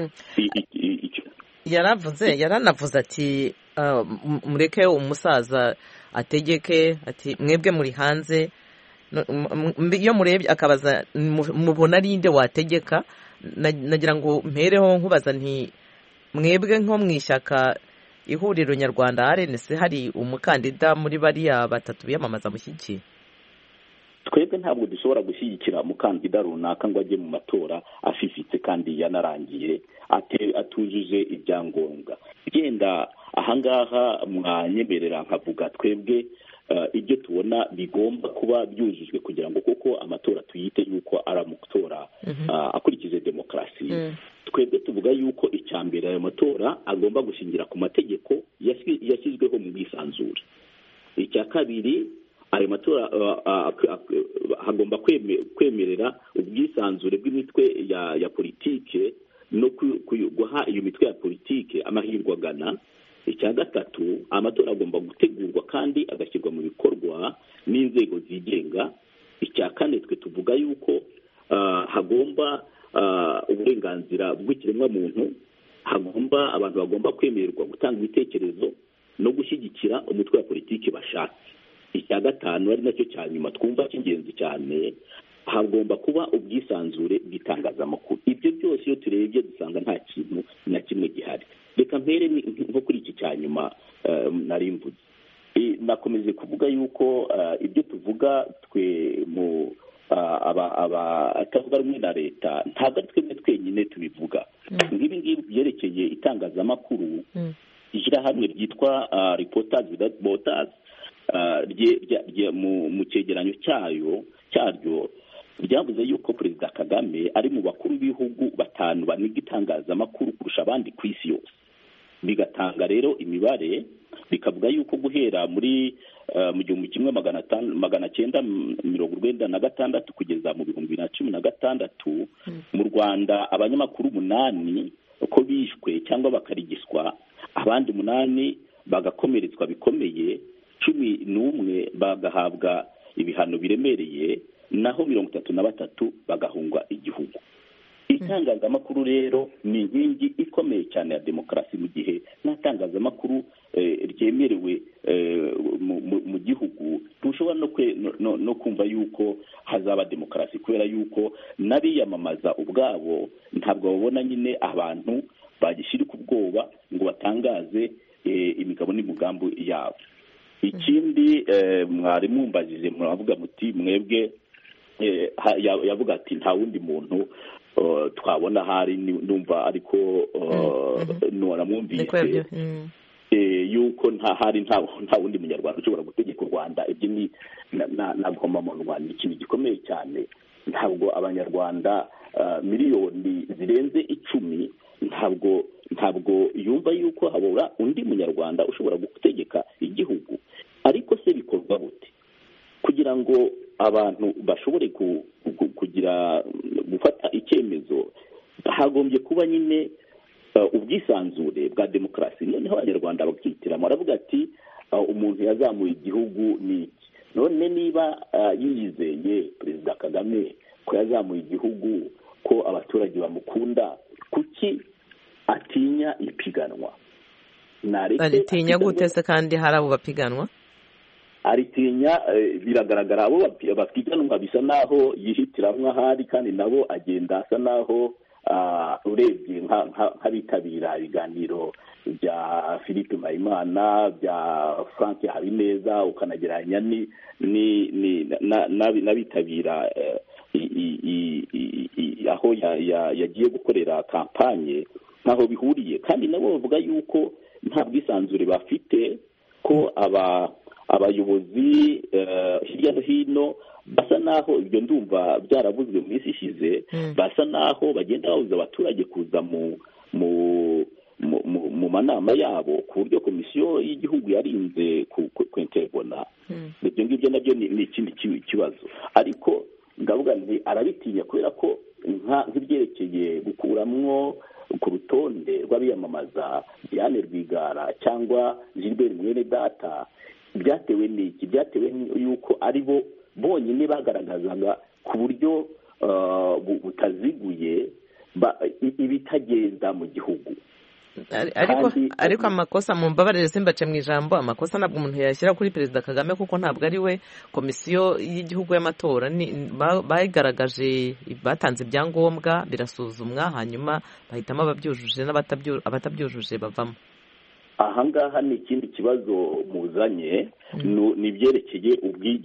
yaranavuze ati mureke umusaza ategeke, ati mwebwe muri hanze. iyo murebye akabaza mubona ari inde wategeka, nagira ngo mpereho nkubaza nti mwebwe nko mu ishyaka ihuriro nyarwanda RNC hari umukandida muri bariya batatu biyamamaza mushyigikiye? twebwe ntabwo dushobora gushyigikira umukandida runaka ngo ajye mu matora afifitse kandi yanarangiye atujuje ibyangombwa. genda ahangaha mwanyemerera nkavuga twebwe ibyo tubona bigomba kuba byujujwe kugira ngo koko amatora tuyite yuko ari amatora akurikije demokarasi. twebwe tuvuga yuko icya mbere ayo matora agomba gushingira ku mategeko yashyizweho mu bwisanzure. icya kabiri, ayo matora hagomba kwemerera ubwisanzure bw'imitwe ya politike no guha iyo mitwe ya politike amahirwe agana. icya gatatu, amatora agomba gutegurwa kandi agashyirwa mu bikorwa n'inzego zigenga. icya kane, twe tuvuga yuko hagomba uburenganzira bw'ikiremwamuntu, hagomba abantu bagomba kwemererwa gutanga ibitekerezo no gushyigikira umutwe wa politiki bashatse. icya gatanu, ari nacyo cya nyuma twumva cy'ingenzi cyane, hagomba kuba ubwisanzure bw'itangazamakuru. ibyo byose iyo turebye dusanga nta kintu na kimwe gihari. reka mpere nko kuri iki cya nyuma nari mvuze. nakomeje kuvuga yuko ibyo tuvuga twe mu atavuga rumwe na leta ntabwo ari twebwe twenyine tubivuga. nk'ibi ngibi byerekeye itangazamakuru, ishyirahamwe ryitwa Reporters Without Borders mu cyegeranyo cyaryo ryavuze yuko perezida Kagame ari mu bakuru b'ibihugu 5 baniga itangazamakuru kurusha abandi ku isi yose. Bigatanga rero imibare bikavuga yuko guhera muri mu 1996 kugeza mu 2016 mu Rwanda abanyamakuru 8 uko bishwe cyangwa bakarigiswa, abandi 8 bagakomeretswa bikomeye, 11 bagahabwa ibihano biremereye, naho 33 bagahungwa igihugu. Itangazamakuru rero ni inkingi ikomeye cyane ya demokarasi mu gihe nta tangazamakuru ryemerewe mu gihugu ntushobora no kumva yuko hazaba demokarasi, kubera yuko n'abiyamamaza ubwabo ntabwo babona nyine abantu bagishirika ubwoba ngo batangaze imigabo n'imigambi yabo. Ikindi mwari mumbajije muravuga muti mwebwe yavuga ati nta wundi muntu twabona hari numva ariko noramwumvise yuko nta wundi munyarwanda ushobora gutegeka u Rwanda. Ibyo ni nagomba mu Rwanda ikintu gikomeye cyane. Ntabwo abanyarwanda miliyoni zirenze 10 ntabwo yumva yuko habura undi munyarwanda ushobora gutegeka igihugu. Ariko se bikorwa gute kugira ngo abantu bashobore gufata icyemezo? Hagombye kuba nyine ubwisanzure bwa demokarasi. Noneho abanyarwanda bakitiramo baravuga ati umuntu yazamuye igihugu ni iki. None niba yizeye perezida Kagame ko yazamuye igihugu, ko abaturage bamukunda, kuki atinya ipiganwa? Aritinya gute se kandi hari abo bapiganwa? Aritinya biragaragara abo bapiganwa bisa naho yihitiramwe ahari, kandi nabo agenda asa naho urebye nk'abitabira ibiganiro bya Philippe Mpayimana, bya Frank Habineza, ukanageranya n'abitabira aho yagiye gukorera kampanye ntaho bihuriye. Kandi nabo bavuga yuko nta bwisanzure bafite, ko abayobozi hirya no hino basa naho, ibyo ndumva byaravuzwe mu isi ishize, basa naho bagenda babuza abaturage kuza mu manama yabo, ku buryo komisiyo y'igihugu yarinze kwentebona. Ibyo ngibyo nabyo ni ikindi kibazo. Ariko ndavuga nti arabitinya kubera ko nk'ibyerekeye gukuramwo ku rutonde rw'abiyamamaza Diane Rwigara cyangwa Gilbert Mwenedata, byatewe n'iki? Byatewe yuko ari bo bonyine bagaragazaga ku buryo butaziguye ibitagenda mu gihugu. Ariko amakosa, mu mbabarire simbace mu ijambo, amakosa ntabwo umuntu yashyira kuri perezida Kagame, kuko ntabwo ari we komisiyo y'igihugu y'amatora bayigaragaje, batanze ibyangombwa birasuzumwa, hanyuma bahitamo ababyujuje n'abatabyujuje bavamo. Ahangaha ni ikindi kibazo muzanye, ni ibyerekeye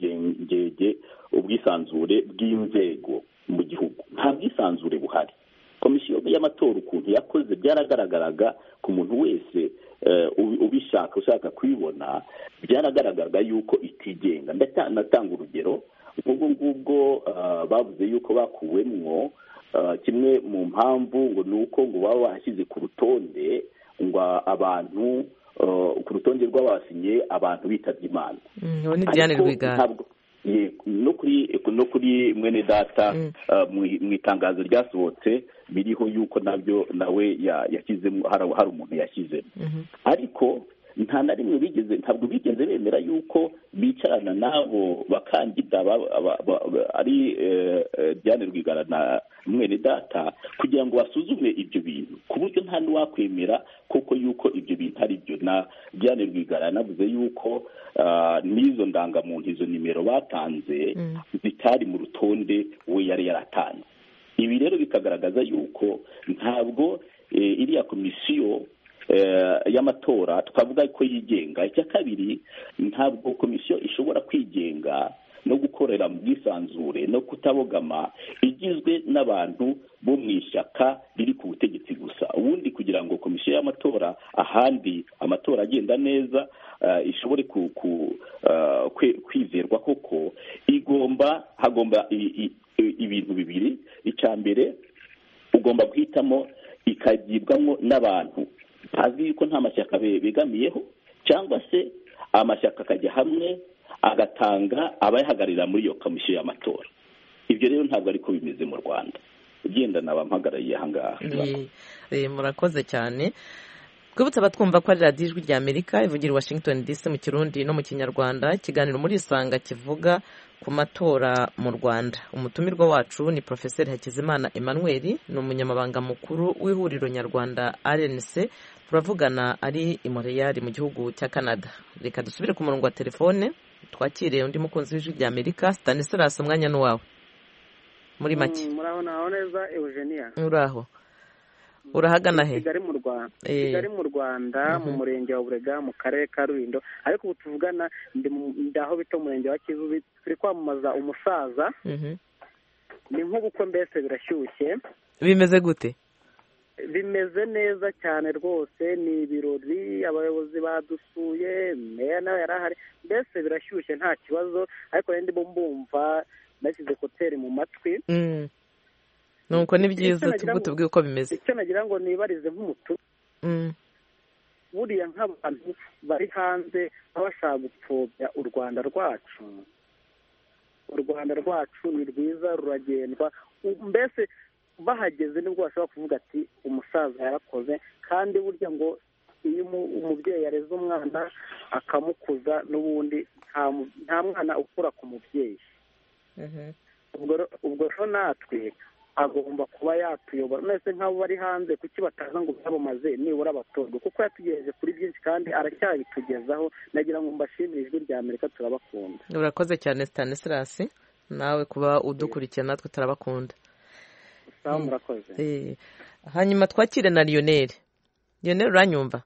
ubwisanzure bw'inzego mu gihugu. Nta bwisanzure buhari. Komisiyo y'amatora ukuntu yakoze byaragaragaraga ku muntu wese ushaka kwibona, byaragaragaraga yuko itigenga. Natanga urugero, ngubwo bavuze yuko bakuwemwo, kimwe mu mpamvu ngo ni uko ngo baba bashyize ku rutonde ngo abantu ku rutonde rw'abasinye abantu bitabye Imana. Ni Diane Rwigara. No kuri Mwenedata mu itangazo ryasohotse biriho yuko nabyo nawe yashyizemo, hari umuntu yashyizemo. Ariko nta na rimwe ntabwo bigeze bemera yuko bicarana n'abo bakandida ari Diane Rwigara na Mwenedata kugira ngo basuzume ibyo bintu, ku buryo nta n'uwakwemera koko yuko ibyo bintu ari byo. Na Diane Rwigara yanavuze yuko n'izo ndangamuntu, izo nimero batanze zitari mu rutonde we yari yaratanze. Ibi rero bikagaragaza yuko ntabwo iriya komisiyo y'amatora twavuga ko yigenga. Icya kabiri, ntabwo komisiyo ishobora kwigenga no gukorera mu bwisanzure no kutabogama igizwe n'abantu bo mu ishyaka riri ku butegetsi gusa. Ubundi kugira ngo komisiyo y'amatora ahandi amatora agenda neza ishobore kwizerwa koko, hagomba ibintu bibiri. Icya mbere, ugomba guhitamo ikagibwamo n'abantu bazi yuko nta mashyaka begamiyeho, cyangwa se amashyaka akajya hamwe agatanga abayahagararira muri iyo komisiyo y'amatora. Ibyo rero ntabwo ariko bimeze mu Rwanda. Ugenda nabampagarariye aha ngaha. Murakoze cyane. Twibutse abatwumva ko ari radiyo Ijwi ry'Amerika ivugira i Washington DC mu Kirundi no mu Kinyarwanda. Ikiganiro muri Isanga kivuga ku matora mu Rwanda. Umutumirwa wacu ni Profeseri Hakizimana Emmanuel, ni umunyamabanga mukuru w'ihuriro nyarwanda RNC. Turavugana ari i Montreal mu gihugu cya Canada. Reka dusubire ku murongo wa telefone twakire undi mukunzi w'Ijwi ry'Amerika, Stanislas, umwanya n'uwawe. Muri make. Muraho naho neza Eugenia. Uraho. Urahagana he? Kigali mu Rwanda mu murenge wa Burega mu karere ka Rulindo, ariko ubu tuvugana ndaho bita umurenge wa Kivu. Turi kwamamaza umusaza. Ni nk'ubukwe mbese birashyushye. Bimeze gute? Bimeze neza cyane rwose, ni ibirori, abayobozi badusuye, meya nawe yarahari, mbese birashyushye nta kibazo. Ariko rero ndimo mbumva nashyize koteri mu matwi. Nuko ni byiza tubwire uko bimeze. Icyo nagira ngo nibarize nk'umutu, buriya nk'abantu bari hanze bashaka gupfobya u Rwanda rwacu. U Rwanda rwacu ni rwiza, ruragendwa, mbese bahageze nibwo bashobora kuvuga ati umusaza yarakoze. Kandi burya ngo iyo umubyeyi yareze umwana akamukuza, n'ubundi nta mwana ukura ku mubyeyi. Ubwo rero natwe agomba kuba yatuyobora. Mwese nk'abo bari hanze kuki bataza ngo byabamaze nibura abatorwe, kuko yatugejeje kuri byinshi kandi aracyabitugezaho. Nagira ngo mbashimire Ijwi ry'Amerika, turabakunda. Urakoze cyane Stanislas, nawe kuba udukurikira, natwe turabakunda. Sawa, murakoze. Hanyuma twakire na Lionel. Lionel, uranyumva?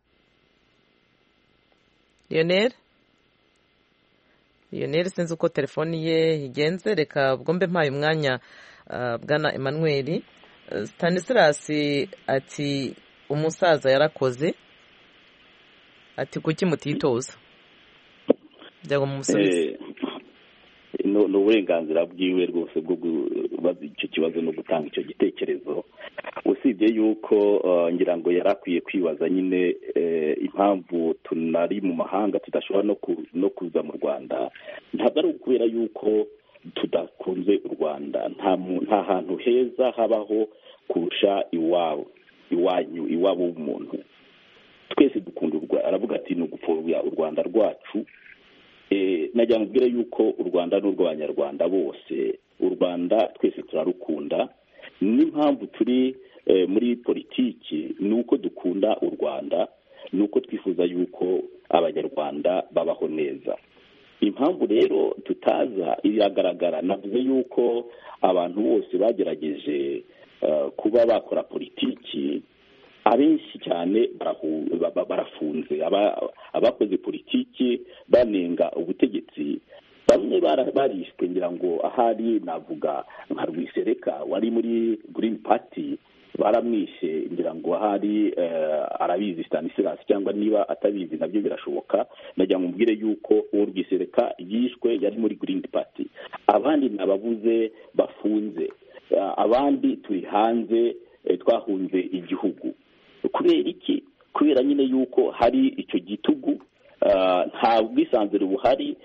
Lionel sinzi uko telefoni ye igenze. Reka ubwo mbe mpaye umwanya bwana Emmanuel. Stanislas ati umusaza yarakoze, ati kuki mutitoza? Byago mumusubize. Ni uburenganzira bwiwe rwose bwo kubaza icyo kibazo no gutanga icyo gitekerezo. Usibye yuko ngira ngo yarakwiye kwibaza nyine impamvu tunari mu mahanga tudashobora no kuza mu Rwanda. Ntabwo ari ukubera yuko tudakunze u Rwanda. Nta hantu heza habaho kurusha iwabo w'umuntu. Twese dukunda u Rwanda. Aravuga ati ni ugupfobya u Rwanda rwacu. Najya mubwira yuko u Rwanda ni urw'Abanyarwanda bose. U Rwanda twese turarukunda. N'impamvu turi muri politiki ni uko dukunda u Rwanda, ni uko twifuza yuko Abanyarwanda babaho neza. Impamvu rero tutaza iragaragara. Navuze yuko abantu bose bagerageje kuba bakora politiki, abenshi cyane barafunze. Abakoze politiki banenga ubutegetsi, bamwe barishwe. Ngira ngo ahari navuga nka Rwisereka wari muri Green Party, baramwishe. Ngira ngo ahari arabizi Stanislas, cyangwa niba atabizi nabyo birashoboka. Najya mubwire yuko uwo Rwisereka yishwe yari muri Green Party. Abandi nababuze bafunze, abandi turi hanze, twahunze igihugu. Kubera iki? Kubera nyine yuko hari icyo gitugu. Nta bwisanzure buhari,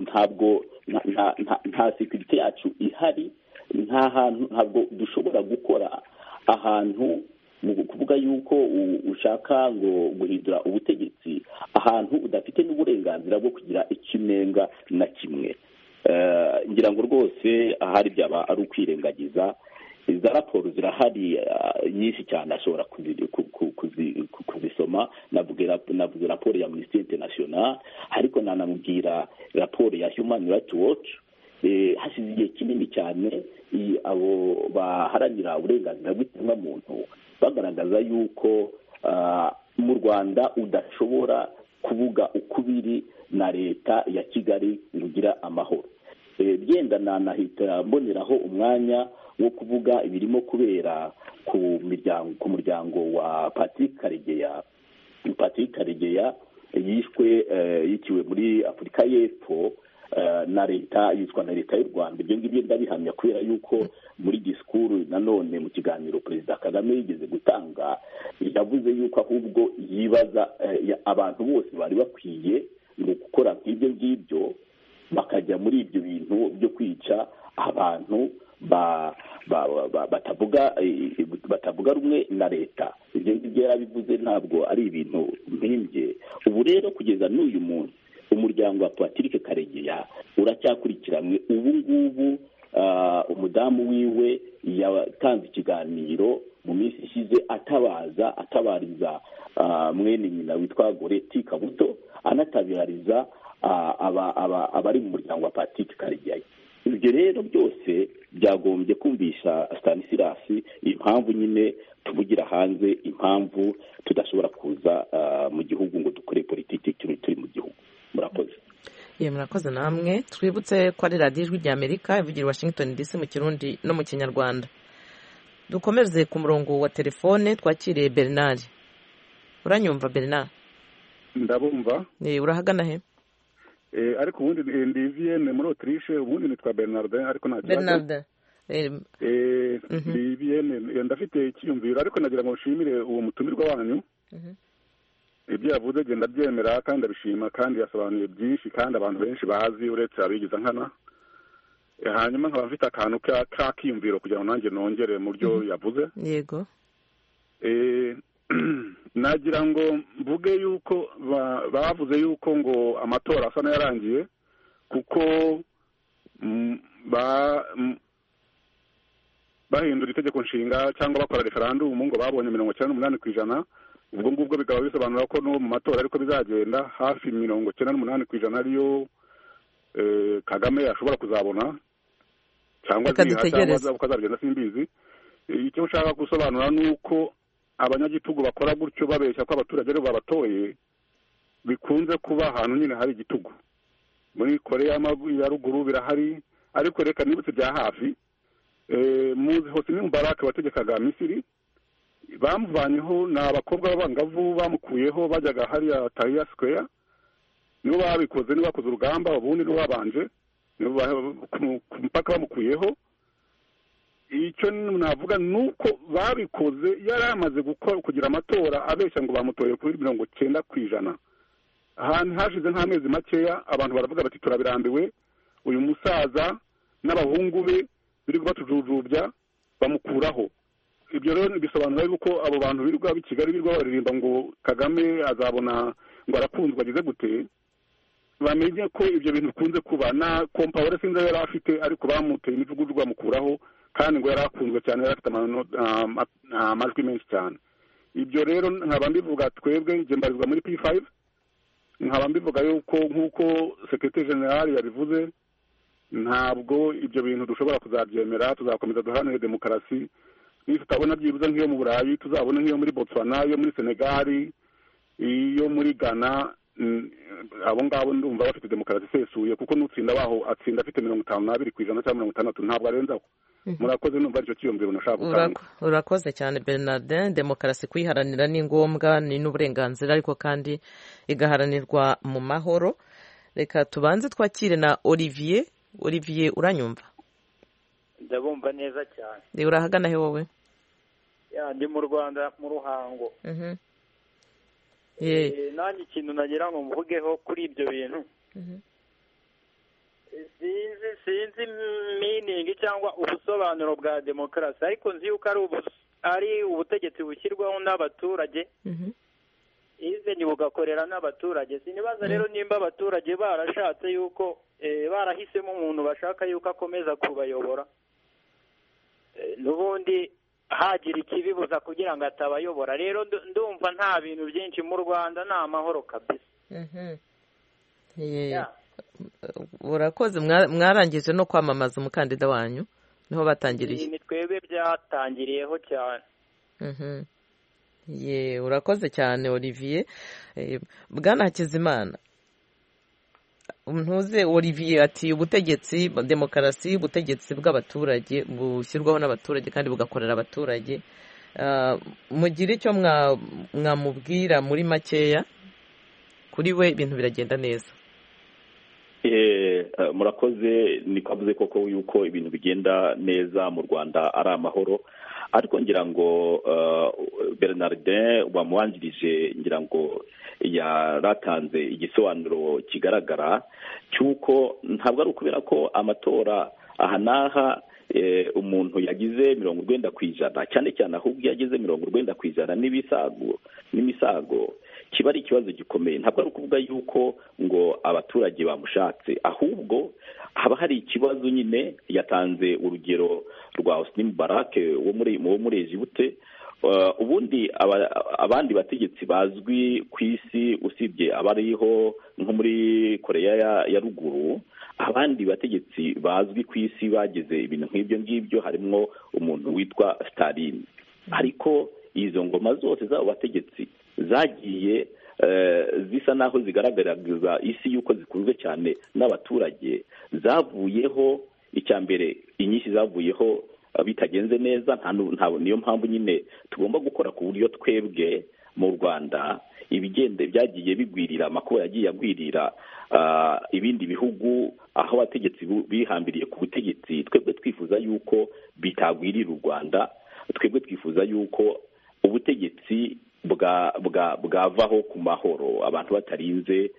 nta security yacu ihari. Ntabwo dushobora gukora ahantu mu kuvuga yuko ushaka ngo guhindura ubutegetsi ahantu udafite n'uburenganzira bwo kugira ikinenga na kimwe. Ngira ngo rwose ahari byaba ari ukwirengagiza. Iza raporo zirahari nyinshi cyane, ashobora kuzisoma. Navuga raporo ya Amnesty International, ariko nanamubwira raporo ya Human Rights Watch. Hashize igihe kinini cyane abo baharanira uburenganzira bw'ikiremwamuntu bagaragaza yuko mu Rwanda udashobora kuvuga ukubiri na leta ya Kigali ngo ugira amahoro. byenda nanahita mboneraho umwanya wo kuvuga ibirimo kubera ku muryango wa Patrick Karegeya yiciwe muri Afurika y'Epfo na leta yitwa na leta y'u Rwanda. Ibyo ngibyo ndabihamya kubera yuko muri disikuru nanone mu kiganiro Perezida Kagame yigeze gutanga yavuze yuko ahubwo yibaza abantu bose bari bakwiye gukora nk'ibyo ngibyo bakajya muri ibyo bintu byo kwica abantu batavuga rumwe na leta. Ibyo ngibyo yarabivuze, ntabwo ari ibintu mpimbye. Ubu rero kugeza n'uyu munsi umuryango wa Patrick Karegeya uracyakurikiranwe. Ubu ngubu umudamu wiwe yatanze ikiganiro mu minsi ishize atabariza mwene nyina witwa Goreti Kabuto, anatabariza abari mu muryango wa Patrick Karegeya. Ibyo rero byose byagombye kumvisha Stanislas impamvu nyine tuvugira hanze, impamvu tudashobora kuza mu gihugu ngo dukore politiki turi mu gihugu. Murakoze. Murakoze namwe. Twibutse ko ari radiyo Ijwi ry'Amerika ivugira i Washington DC mu Kirundi no mu Kinyarwanda. Dukomeze ku murongo wa telefone twakiriye Bernard. Uranyumva Bernard? Ndabumva. Urahagana he? Ariko ubundi ndi Vienne muri Autriche, ubundi nitwa Bernardin ariko nta kibazo. Bernardin. Ndi Vienne, ndafite icyiyumviro ariko nagira ngo nshimire uwo mutumirwa wanyu. Ibyo yavuze genda byemera kandi abishima, kandi yasobanuye byinshi kandi abantu benshi bazi uretse abigiza nkana. Hanyuma nkaba mfite akantu k'akiyumviro kugira ngo nanjye nongere mu byo yavuze. Yego. Nagira ngo mvuge yuko bavuze yuko ngo amatora asa n'ayarangiye kuko bahindura itegeko nshinga cyangwa bakora referandumu ngo babonye 98%. Ubwo ngubwo bikaba bisobanura ko no mu matora ariko bizagenda hafi 98% ariyo Kagame ashobora kuzabona cyangwa ukazagenda simbizi. Icyo ushaka gusobanura ni uko abanyagitugu bakora gutyo babeshya ko abaturage ari babatoye, bikunze kuba ahantu nyine hari igitugu. Muri Korea ya ruguru birahari, ariko reka nibutse bya hafi. Muzi Hosni Mubarak wategekaga Misiri, bamuvanyeho n'abakobwa b'abangavu bamukuyeho bajyaga hariya Tahrir Square, nibo babikoze, nibo bakoze urugamba, ubundi nibo babanje, nibo mpaka bamukuyeho. Icyo navuga nuko babikoze yari amaze kugira amatora abeshya ngo bamutoye kuri 90%. Ahantu hashize nk'amezi makeya abantu baravuga bati turabirambiwe, uyu musaza n'abahungu be biri batujujubya bamukuraho. Ibyo rero bisobanura yuko abo bantu birirwa b'i Kigali birirwa baririmba ngo Kagame azabona ngo arakunzwe agize gute, bamenye ko ibyo bintu bikunze kuba na kompawure sinzi yari afite, ariko bamuteye imivugudu bamukuraho kandi ngo yari akunzwe cyane, yari afite amajwi menshi cyane. Ibyo rero nkaba mbivuga twebwe njye mbarizwa muri P5, nkaba mbivuga yuko nk'uko Secretary General yabivuze, ntabwo ibyo bintu dushobora kuzabyemera. Tuzakomeza duharanire demokarasi. Niba tutabona byibuze nk'iyo mu Burayi, tuzabona nk'iyo muri Botswana, iyo muri Senegal, iyo muri Ghana. Abo ngabo ndumva bafite demokarasi isesuye, kuko n'utsinda baho atsinda afite 52% cyangwa 60, ntabwo arenzaho. Murakoze, numva aricyo cyiyumviro nashaka gutanga. Urakoze cyane Bernardin. Demokarasi kuyiharanira ni ngombwa, ni n'uburenganzira, ariko kandi igaharanirwa mu mahoro. Reka tubanze twakire na Olivier. Olivier, uranyumva? Ndabumva neza cyane. Urahagana he wowe? Ndi mu Rwanda mu Ruhango. Nanjye ikintu nagira ngo mvugeho kuri ibyo bintu, sinzi meaning cyangwa ubusobanuro bwa demokarasi, ariko nzi yuko ari ubutegetsi bushyirwaho n'abaturage, izeni bugakorera n'abaturage. Sinibaza rero nimba abaturage barashatse yuko barahisemo umuntu bashaka yuko akomeza kubayobora, n'ubundi hagira ikibibuza kugira ngo atabayobora. Rero ndumva nta bintu byinshi mu Rwanda, ni amahoro kabisa. Urakoze. Mwarangije no kwamamaza umukandida wanyu, niho batangiriye? Ni twebwe byatangiriyeho cyane. Urakoze cyane Olivier. Bwana Hakizimana, ntuze Olivier ati ubutegetsi demokarasi ubutegetsi bw'abaturage bushyirwaho n'abaturage kandi bugakorera abaturage. Mugire icyo mwamubwira muri makeya kuri we ibintu biragenda neza. Murakoze nikavuze koko yuko ibintu bigenda neza mu Rwanda ari amahoro, ariko ngira ngo Bernardin wamubanjirije ngira ngo yaratanze igisobanuro kigaragara cy'uko ntabwo ari ukubera ko amatora aha n'aha umuntu yagize 90% cyane cyane ahubwo yageze 90% n'imisago kiba ari ikibazo gikomeye. Ntabwo ari ukuvuga yuko ngo abaturage bamushatse, ahubwo haba hari ikibazo nyine. Yatanze urugero rwa Hosni Mubarak wo muri Egypte. Ubundi abandi bategetsi bazwi ku isi usibye abariho nko muri Korea ya ruguru, abandi bategetsi bazwi ku isi bageze ibintu nk'ibyo ngibyo harimo umuntu witwa Stalin. Ariko izo ngoma zose z'abo bategetsi zagiye zisa naho zigaragariza isi yuko zikunzwe cyane n'abaturage, zavuyeho icyambere inyinshi zavuyeho bitagenze neza. Niyo mpamvu nyine tugomba gukora ku buryo twebwe mu Rwanda byagiye bigwirira amakuba yagiye agwirira ibindi bihugu aho abategetsi bihambiriye ku butegetsi. Twebwe twifuza yuko bitagwirira u Rwanda. Twebwe twifuza yuko ubutegetsi bwavaho ku mahoro, abantu batarinze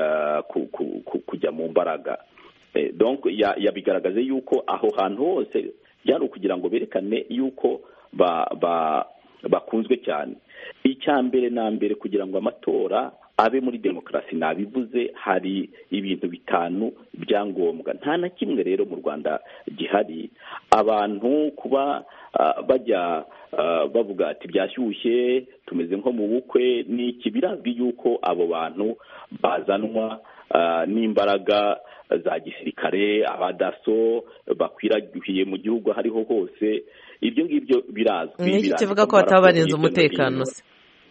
kujya mu mbaraga. Donc yabigaragaje yuko aho hantu hose byari ukugira ngo berekane yuko bakunzwe cyane. Icyambere na mbere kugira ngo amatora abe muri demokarasi, nabivuze hari ibintu 5 byangombwa. Nta na kimwe rero mu Rwanda gihari abantu kuba bajya bavuga ati byashyushye tumeze nko mu bukwe n'iki. Birazwi yuko abo bantu bazanwa n'imbaraga za gisirikare, abadaso bakwiragiye mu gihugu hariho hose. Ibyo ngibyo birazwi. Niki kivuga ko batabarinze umutekano se?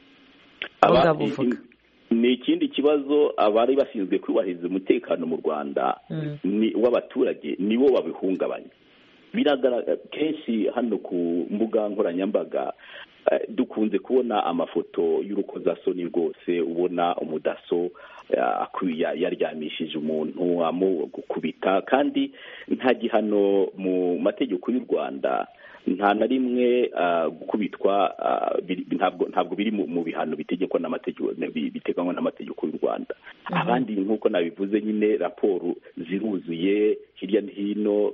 Ni ikindi kibazo. Abari bashinzwe kubahiriza umutekano mu Rwanda w'abaturage nibo babihungabanya. Biragaragara kenshi hano ku mbuga nkoranyambaga dukunze kubona amafoto y'urukozasoni rwose, ubona umudaso yaryamishije umuntu amukubita, kandi nta gihano mu mategeko y'u Rwanda. Nta na rimwe gukubitwa ntabwo biri mu bihano bitegekwa n'amategeko biteganywa n'amategeko y'u Rwanda. Abandi nk'uko nabivuze nyine raporo ziruzuye hirya no hino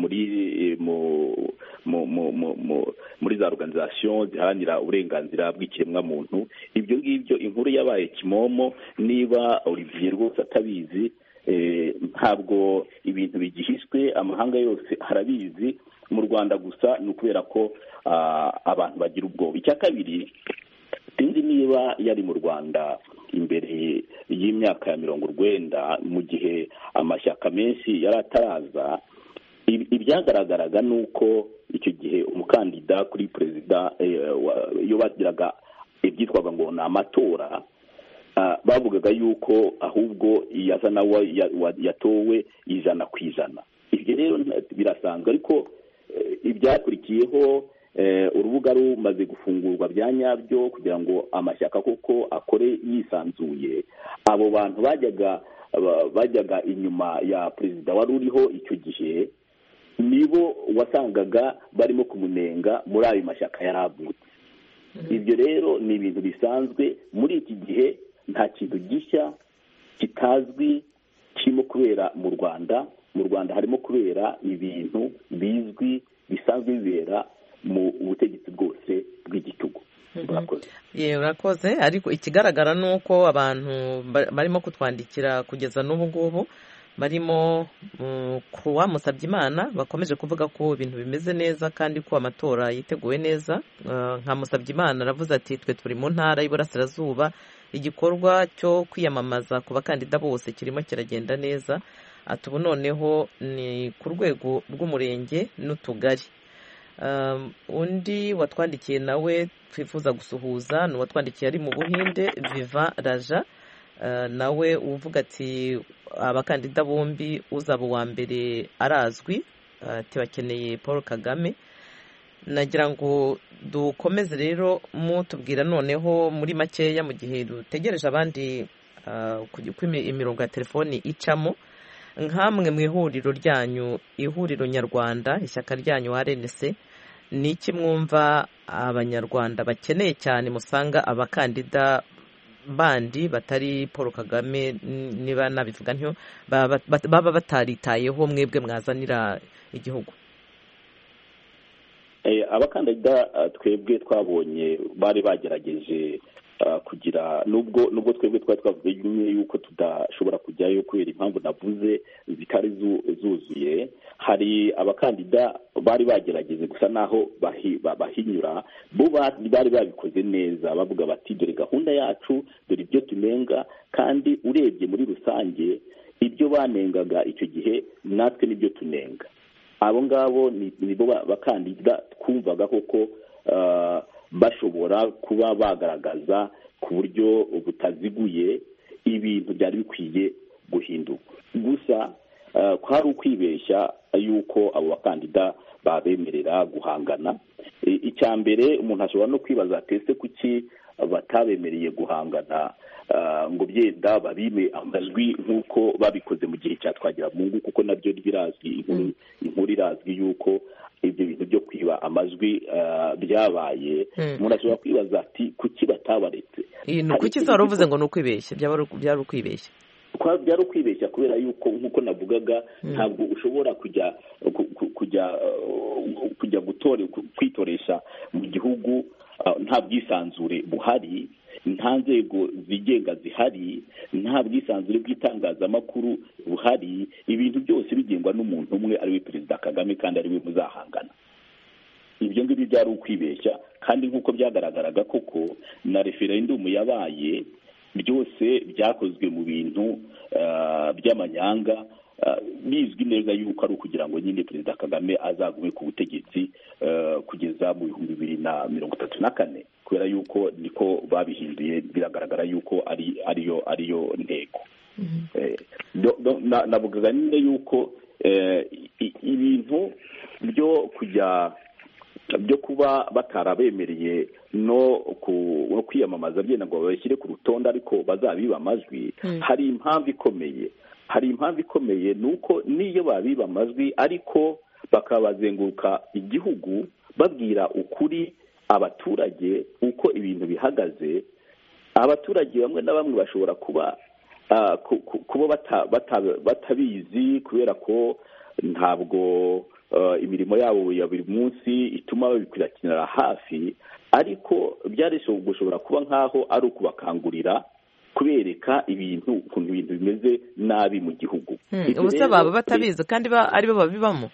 muri za organisation ziharanira uburenganzira bw'ikiremwa muntu. Ibyo ngibyo inkuru yabaye kimomo. Niba Olivier rwose atabizi, ntabwo ibintu bigihishwe, amahanga yose harabizi. Mu Rwanda gusa ni ukubera ko abantu bagira ubwoba. Icya kabiri, sinzi niba yari mu Rwanda imbere y'imyaka ya 90 mu gihe amashyaka menshi yari ataraza. Ibyagaragaraga ni uko icyo gihe umukandida kuri perezida iyo bagiraga ibyitwaga ngo ni amatora, bavugaga yuko ahubwo yasa nawe yatowe 100%. Ibyo rero birasanzwe, ariko ibyakurikiyeho urubuga rumaze gufungurwa bya nyabyo kugira ngo amashyaka koko akore yisanzuye. Abo bantu bajyaga inyuma ya perezida wari uriho icyo gihe nibo wasangaga barimo kumunenga muri ayo mashyaka yaravutse. Ibyo rero ni ibintu bisanzwe muri iki gihe. Nta kintu gishya kitazwi kirimo kubera mu Rwanda. Mu Rwanda harimo kubera ibintu bizwi bisanzwe bibera mu butegetsi bwose bw'igitugu. Urakoze. Ariko ikigaragara ni uko abantu barimo kutwandikira kugeza n'ubu ngubu barimo kuwa Musabyimana bakomeje kuvuga ko ibintu bimeze neza kandi ko amatora yiteguwe neza. Nka Musabyimana aravuze ati twe turi mu ntara y'Iburasirazuba, igikorwa cyo kwiyamamaza ku bakandida bose kirimo kiragenda neza. Ati ubu noneho ni ku rwego rw'umurenge n'utugari. Undi watwandikiye nawe twifuza gusuhuza ni uwatwandikiye ari mu Buhinde, Viva Raja. nawe uvuga ati abakandida bombi uzaba uwa mbere arazwi, ati bakeneye Paul Kagame. Nagira ngo dukomeze rero mutubwira noneho muri makeya mu gihe dutegereje abandi uko imirongo ya telefoni icamo, nk'amwe mu ihuriro ryanyu, ihuriro nyarwanda, ishyaka ryanyu RNC, ni iki mwumva abanyarwanda bakeneye cyane musanga abakandida bandi batari Paul Kagame, niba nabivuga ntyo, baba bataritayeho mwebwe mwazanira igihugu? Abakandida twebwe twabonye bari bagerageje kugira nubwo twebwe twari twavuze yuko tudashobora kujyayo kubera impamvu navuze zitari zuzuye. Hari abakandida bari bagerageje gusa naho bahinyura, bo bari babikoze neza, bavuga bati dore gahunda yacu, dore ibyo tunenga, kandi urebye muri rusange ibyo banengaga icyo gihe natwe nibyo tunenga. Abo ngabo nibo bakandida twumvaga koko bashobora kuba bagaragaza ku buryo butaziguye ibintu byari bikwiye guhinduka. Gusa kwari ukwibeshya yuko abo bakandida babemerera guhangana. Icya mbere umuntu ashobora no kwibaza atese kuki batabemereye guhangana ngo byenda babime amajwi nk'uko babikoze mu gihe cya Twagiramungu, kuko nabyo birazwi, inkuru irazwi yuko ibyo bintu byo kwiba amajwi byabaye. Umuntu ashobora kwibaza ati kuki batabaretse. Kuki zari uvuze ngo ni ukwibeshya? Byari ukwibeshya. Byari ukwibeshya kubera yuko nk'uko navugaga ntabwo ushobora kujya kwitoresha mu gihugu nta bwisanzure buhari, nta nzego zigenga zihari, nta bwisanzure bw'itangazamakuru buhari, ibintu byose bigengwa n'umuntu umwe ariwe Perezida Kagame, kandi ariwe muzahangana. Ibyo ngibyo byari ukwibeshya, kandi nk'uko byagaragaraga koko na referendumu yabaye, byose byakozwe mu bintu by'amanyanga, bizwi neza yuko ari ukugira ngo nyine Perezida Kagame azagume ku butegetsi kugeza mu 2034, kubera yuko niko babihinduye, biragaragara yuko ariyo ntego. Navugaga nyine yuko ibintu byo kuba batarabemereye no kwiyamamaza byenda ngo babashyire ku rutonde ariko bazabiba amajwi, hari impamvu ikomeye, nuko niyo babiba amajwi ariko bakabazenguruka igihugu babwira ukuri abaturage uko ibintu bihagaze. Abaturage bamwe na bamwe bashobora kuba batabizi kubera ko ntabwo imirimo yabo ya buri munsi ituma babikurikiranira hafi, ariko byari gushobora kuba nk'aho ari ukubakangurira, kubereka ukuntu ibintu bimeze nabi mu gihugu. Ubuse baba batabizi kandi aribo babibamo,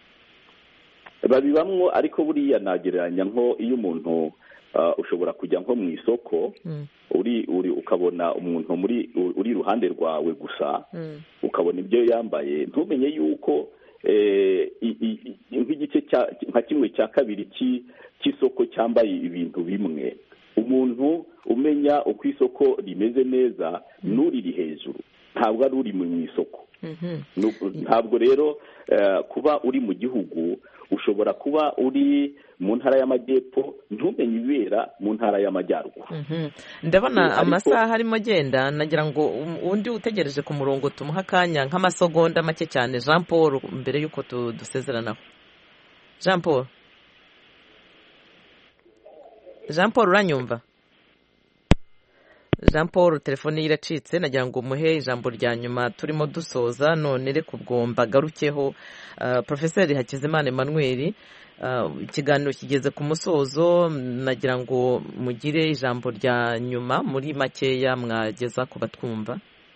ariko buriya nagereranya nko iyo umuntu ushobora kujya nko mu isoko ukabona umuntu uri iruhande rwawe gusa, ukabona ibyo yambaye, ntumenye yuko nk'igice nka kimwe cya kabiri cy'isoko cyambaye ibintu bimwe. Umuntu umenya uko isoko rimeze neza n'uriri hejuru, ntabwo ari uri mu isoko. Ntabwo rero kuba uri mu gihugu, ushobora kuba uri mu ntara y'amajyepfo ntumenye ibibera mu ntara y'amajyaruguru. Ndabona amasaha arimo agenda, nagira ngo undi utegereje ku murongo tumuha akanya nk'amasegonda make cyane. Jean Paul, mbere y'uko dusezeranaho. Jean Paul uranyumva? Jean Paul telefone ye iracitse, nagira ngo umuhe ijambo rya nyuma turimo dusoza, none reka ubwo mbagarukeho. Profeseri Hakizimana Emmanuel, ikiganiro kigeze ku musozo, nagira ngo mugire ijambo rya nyuma muri makeya mwageza ku batwumva.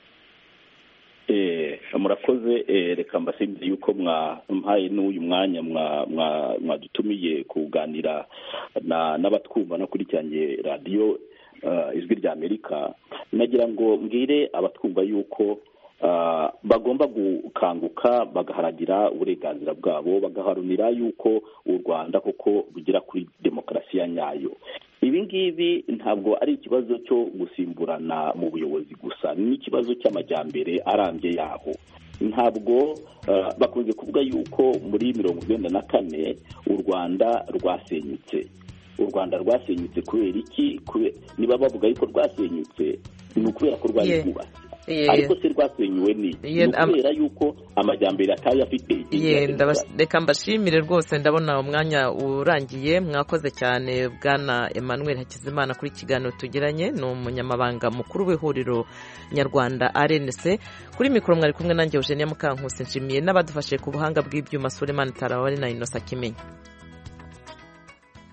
Murakoze. Reka mbasabye yuko mwampaye n'uyu mwanya mwadutumiye kuganira n'abatwumva no kuri cyanjye radiyo ijwi rya Amerika. Nagira ngo mbwire abatwumva yuko bagomba gukanguka bagaharanira uburenganzira bwabo, bagaharanira yuko u Rwanda koko rugera kuri demokarasi ya nyayo. ibi ngibi ntabwo ari ikibazo cyo gusimburana mu buyobozi gusa, ni ikibazo cy'amajyambere arambye yaho. Ntabwo bakunze kuvuga yuko muri 1994 u Rwanda rwasenyutse. U Rwanda rwasenyutse kubera iki? Niba bavuga yuko rwasenyutse ni ukubera ko rwari rwubatse, ariko se rwasenyuwe ni ukubera yuko amajyambere atayo afite. Reka mbashimire rwose, ndabona umwanya urangiye. Mwakoze cyane Bwana Emmanuel Hakizimana kuri ikiganiro tugiranye, ni umunyamabanga mukuru w'ihuriro nyarwanda RNC. Kuri mikoro mwari kumwe nanjye Eugenia Mukankusi, nshimiye n'abadufashe ku buhanga bw'ibyuma Suleiman Tarawari na Innocent Kimenyi.